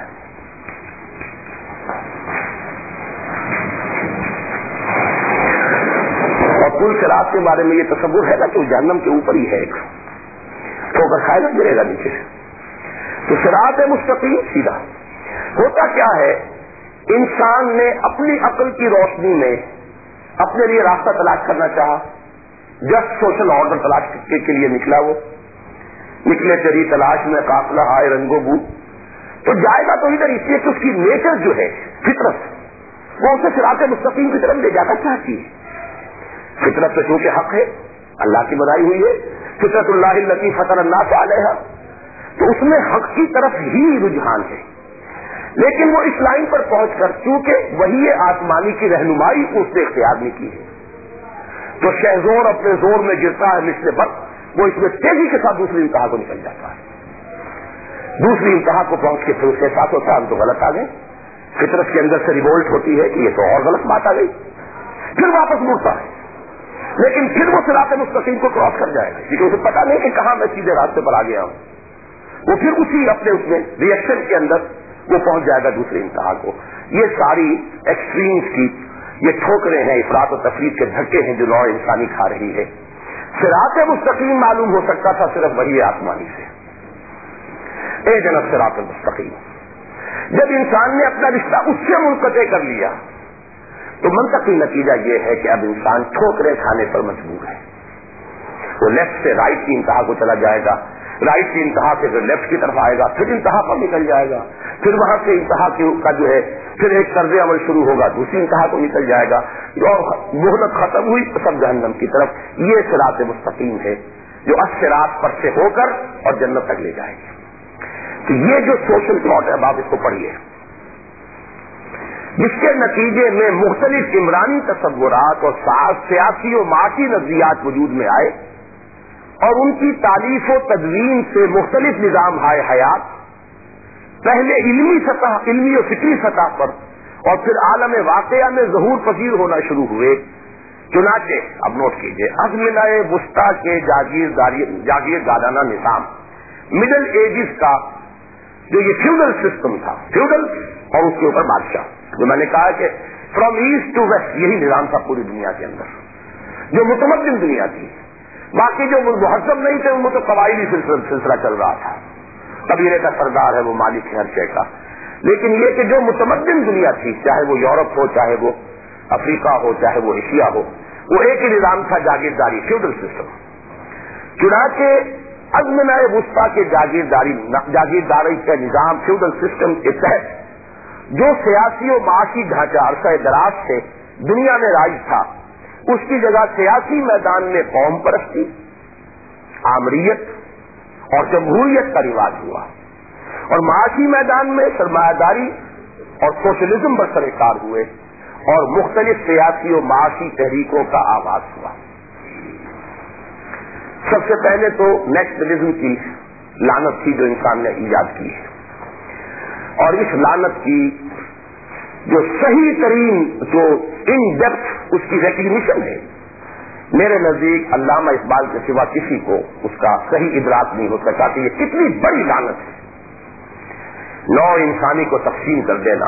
اور پل صراط کے بارے میں یہ تصور ہے نا کہ جہنم کے اوپر ہی ہے, ایک ٹھوکر کھائے گا گرے گا نیچے سے. تو صراط مستقیم سیدھا ہوتا کیا ہے, انسان نے اپنی عقل کی روشنی میں اپنے لیے راستہ تلاش کرنا چاہا, جسٹ سوشل آرڈر تلاش کے لیے نکلا, وہ نکلے تیری تلاش میں قافلہ آئے رنگو بو, تو جائے گا تو ادھر اس لیے کہ اس کی نیچر جو ہے فطرت, وہ اسے صراط مستقیم کی طرف لے جانا چاہتی ہے. فطرت تو چونکہ حق ہے, اللہ کی بنائی ہوئی ہے, فطرت اللہ التی فطر الناس علیہا, تو اس میں حق کی طرف ہی رجحان ہے. لیکن وہ اس لائن پر پہنچ کر چونکہ وہی آسمانی کی رہنمائی اس نے اختیار نہیں کی ہے, تو شہزور اپنے زور میں گرتا ہے مثل برق, وہ اس میں تیزی کے ساتھ دوسری انتہا کو نکل جاتا ہے. دوسری انتہا کو پہنچ کے پھر اس کے ساتھ ہوتا ہے ہم تو غلط آ گئے, فطرت کے اندر سے ریوولٹ ہوتی ہے کہ یہ تو اور غلط بات آ گئی, پھر واپس مڑتا ہے, لیکن پھر وہ صراط مستقیم کو کراس کر جائے گا کیونکہ اسے پتا نہیں کہ کہاں میں سیدھے راستے پر آ گیا ہوں. وہ پھر اسی اپنے اس میں ریئیکشن کے اندر وہ پہنچ جائے گا دوسری انتہا کو. یہ ساری ایکسٹریمز کی یہ ٹھوکریں ہیں, افراط و تفریط کے دھکے ہیں جو نوع انسانی کھا رہی ہے. صراط مستقیم معلوم ہو سکتا تھا صرف وہی آسمانی سے, اے جناب صراط مستقیم. جب انسان نے اپنا رشتہ اس سے منقطع کر لیا تو منطقی نتیجہ یہ ہے کہ اب انسان ٹھوکریں کھانے پر مجبور ہے. وہ لیفٹ سے رائٹ کی انتہا کو چلا جائے گا, رائٹ کی انتہا سے پھر لیفٹ کی طرف آئے گا, پھر انتہا پر نکل جائے گا, پھر وہاں سے انتہا کا جو ہے پھر ایک طرز عمل شروع ہوگا, دوسری انتہا کو نکل جائے گا, اور مہلت ختم ہوئی تو سب جہنم کی طرف. یہ صراط مستقیم ہے جو الصراط پر سے ہو کر اور جنت تک لے جائے گی. تو یہ جو سوشل پلاٹ ہے, آپ اس کو پڑھیے, جس کے نتیجے میں مختلف عمرانی تصورات اور سیاسی و معاشی نظریات وجود میں آئے, اور ان کی تالیف و تدوین سے مختلف نظام ہائے حیات پہلے علمی سطح علمی و فکری سطح پر اور پھر عالم واقعہ میں ظہور پذیر ہونا شروع ہوئے. چنانچہ اب نوٹ کیجئے, ازمنہ وسطیٰ کے جاگیرداری جاگیردارانہ نظام, مڈل ایجز کا جو یہ فیوڈل سسٹم تھا, فیوڈل اور اس کے اوپر بادشاہ, جو میں نے کہا کہ فرام ایسٹ ٹو ویسٹ یہی نظام تھا پوری دنیا کے اندر, جو متمدن دنیا تھی. باقی جو مہذب نہیں تھے ان میں تو قبائلی سلسلہ چل رہا تھا, قبیلے کا سردار ہے وہ مالک ہے ہر شے کا. لیکن یہ کہ جو متمدن دنیا تھی, چاہے وہ یورپ ہو, چاہے وہ افریقہ ہو, چاہے وہ ایشیا ہو, وہ ایک ہی نظام تھا, جاگیرداری, فیوڈل سسٹم. چنانچہ ازمنہ وسطیٰ کے جاگیرداری جاگیرداری کا نظام, فیوڈل سسٹم کے تحت جو سیاسی و معاشی ڈھانچہ عرصہ دراز سے دنیا میں رائج تھا, اس کی جگہ سیاسی میدان میں قوم پرستی, آمریت اور جمہوریت کا رواج ہوا, اور معاشی میدان میں سرمایہ داری اور سوشلزم برسر کار ہوئے, اور مختلف سیاسی و معاشی تحریکوں کا آغاز ہوا. سب سے پہلے تو نیشنلزم کی لعنت تھی جو انسان نے ایجاد کی ہے, اور اس لعنت کی جو صحیح ترین جو ان ڈیپتھ اس کی ریکگنیشن ہے, میرے نزدیک علامہ اقبال کے سوا کسی کو اس کا صحیح ادراک نہیں ہو سکا کہ یہ کتنی بڑی لعنت ہے. نو انسانی کو تقسیم کر دینا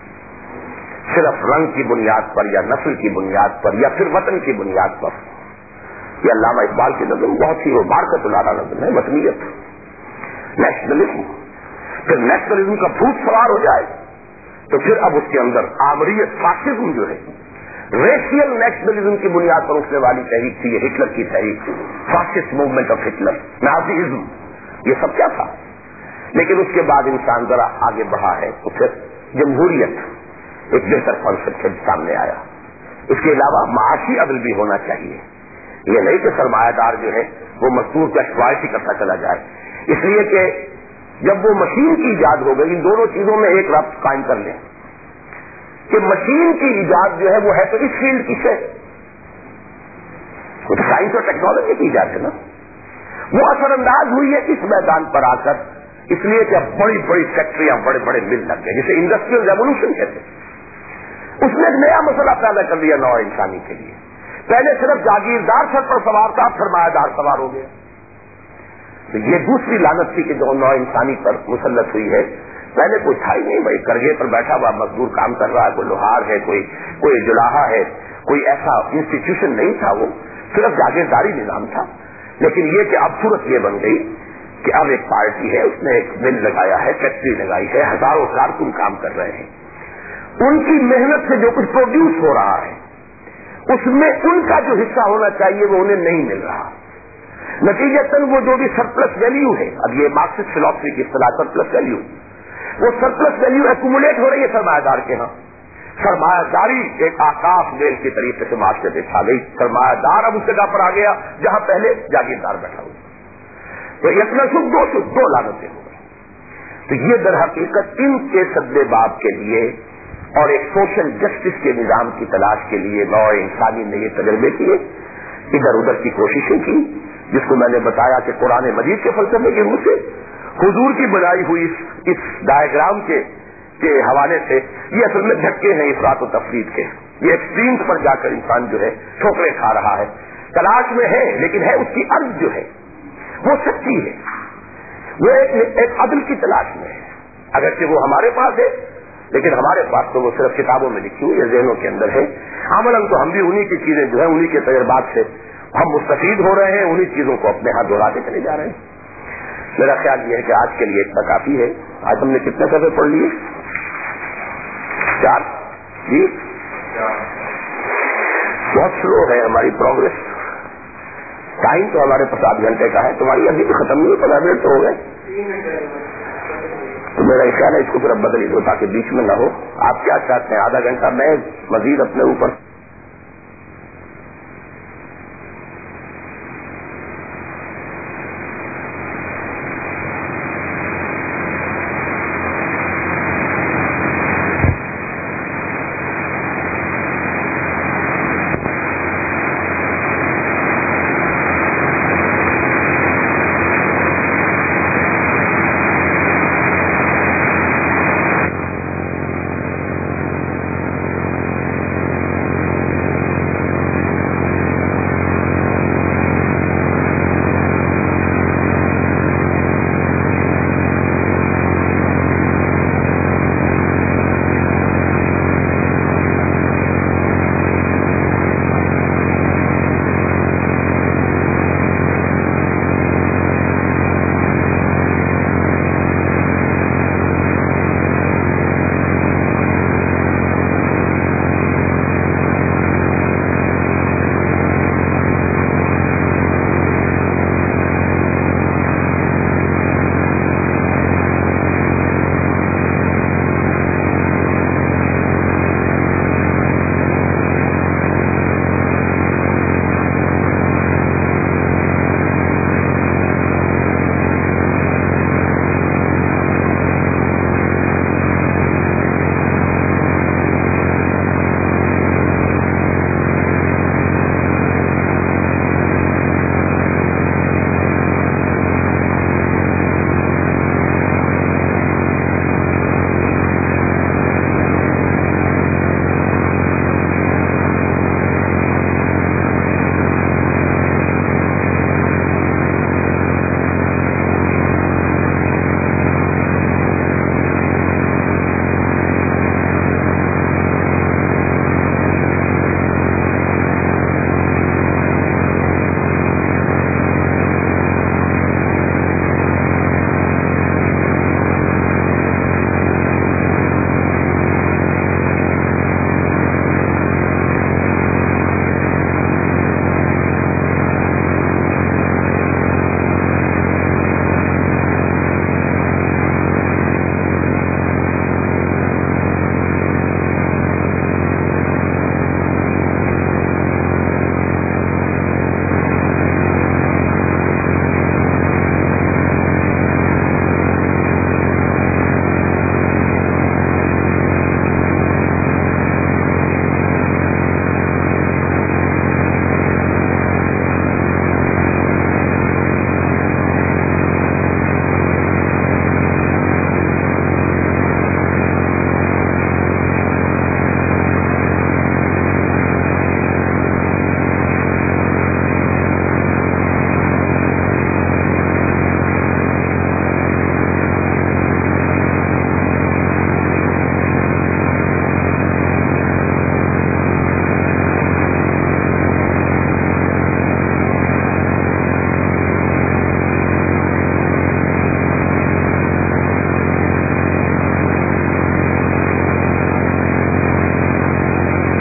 صرف رنگ کی بنیاد پر یا نسل کی بنیاد پر یا پھر وطن کی بنیاد پر, یہ علامہ اقبال کی نظم بہت ہی مبارکۃ العالی نظم ہے. وطنیت, نیشنلزم, پھر نیشنلزم کا بھوت سوار ہو جائے تو پھر اب اس کے اندر آمریت, فاشزم جو ہے, ریشیل نیشنلزم کی بنیاد پر اٹھنے والی تحریک تھی, یہ ہٹلر کی تحریک, fascist movement of Hitler, Nazism, یہ سب کیا تھا. لیکن اس کے بعد انسان ذرا آگے بڑھا ہے تو پھر جمہوریت ایک بہتر کانسیپٹ سامنے آیا. اس کے علاوہ معاشی عدل بھی ہونا چاہیے, یہ نہیں کہ سرمایہ دار جو ہے وہ مزدور کا ایکسپلائٹ کرتا چلا جائے. اس لیے کہ جب وہ مشین کی ایجاد ہو گئی, ان دونوں چیزوں میں ایک ربط قائم کر لیں کہ مشین کی ایجاد جو ہے وہ ہے تو اس فیلڈ کی ہے, وہ تو سائنس اور ٹیکنالوجی کی ایجاد ہے نا, وہ اثر انداز ہوئی ہے اس میدان پر آ کر, اس لیے کہ اب بڑی بڑی فیکٹریاں, بڑے بڑے مل لگ گئے, جسے انڈسٹریل ریولوشن کہتے ہیں. اس نے ایک نیا مسئلہ پیدا کر دیا نو انسانی کے لیے. پہلے صرف جاگیردار سر پر سوار تھا, سرمایہ دار سوار ہو گیا. تو یہ دوسری لعنت تھی کہ جو نو انسانی پر مسلط ہوئی ہے. پہلے کوئی تھا ہی نہیں بھائی, کرگے پر بیٹھا ہوا مزدور کام کر رہا ہے, کوئی لوہار ہے, کوئی کوئی جلاحا ہے, کوئی ایسا انسٹیٹیوشن نہیں تھا, وہ صرف جاگیرداری نظام تھا. لیکن یہ کہ اب صورت یہ بن گئی کہ اب ایک پارٹی ہے, اس نے ایک مل لگایا ہے, فیکٹری لگائی ہے, ہزاروں کارکن کام کر رہے ہیں. ان کی محنت سے جو کچھ پروڈیوس ہو رہا ہے اس میں ان کا جو حصہ ہونا چاہیے وہ انہیں نہیں مل رہا. نتیجتاً وہ جو بھی سرپلس ویلیو ہے, اب یہ مارکسسٹ فلسفی کی اصطلاح سرپلس ویلیو, وہ سرپلس ویلیو ایکومولیٹ ہو رہی ہے سرمایہ دار کے ہاں. سرمایہ داری ایک آکاش بیل کے طریقے سے معاشرے سے چھا گئی. سرمایہ دار اب اس جگہ پر آ گیا جہاں پہلے جاگیردار بیٹھا ہوا. تو ایک نہ سکھ دو سکھ دو لعنتیں ہو گئی. تو یہ در حقیقت ان کے سد باب کے لیے اور ایک سوشل جسٹس کے نظام کی تلاش کے لیے نو انسانی نے یہ تجربے کیے, ادھر ادھر کی کوششیں کی, جس کو میں نے بتایا کہ قرآن مجید کے فلسفے کے منہ سے حضور کی بنائی ہوئی اس, اس ڈائیگرام کے, کے حوالے سے یہ اصل میں دھکے ہیں افراط و تفرید کے. یہ ایکسٹریمز پر جا کر انسان جو ہے ٹھوکریں کھا رہا ہے. تلاش میں ہے لیکن ہے اس کی عرض جو ہے وہ سچی ہے, وہ ایک, ایک عدل کی تلاش میں ہے. اگرچہ وہ ہمارے پاس ہے لیکن ہمارے پاس تو وہ صرف کتابوں میں لکھی ہوئی ہے, ذہنوں کے اندر ہے. عملاً تو ہم بھی انہی کی چیزیں جو ہے انہی کے تجربات سے ہم مستفید ہو رہے ہیں, انہی چیزوں کو اپنے ہاتھ دوہراتے چلے جا رہے ہیں. میرا خیال یہ ہے کہ آج کے لیے اتنا کافی ہے. آج ہم نے کتنے صفحے پڑھ لیے؟ چار. جی بہت سلو ہے ہماری پروگرس. ٹائم تو ہمارے پاس آدھ گھنٹے کا ہے, تمہاری ابھی تو ختم نہیں ہوئی, پندرہ منٹ تو ہو گئے. تو میرا خیال ہے اس کو پھر اب بدل ہی دو تاکہ بیچ میں نہ ہو. آپ کیا چاہتے ہیں, آدھا گھنٹہ میں مزید اپنے اوپر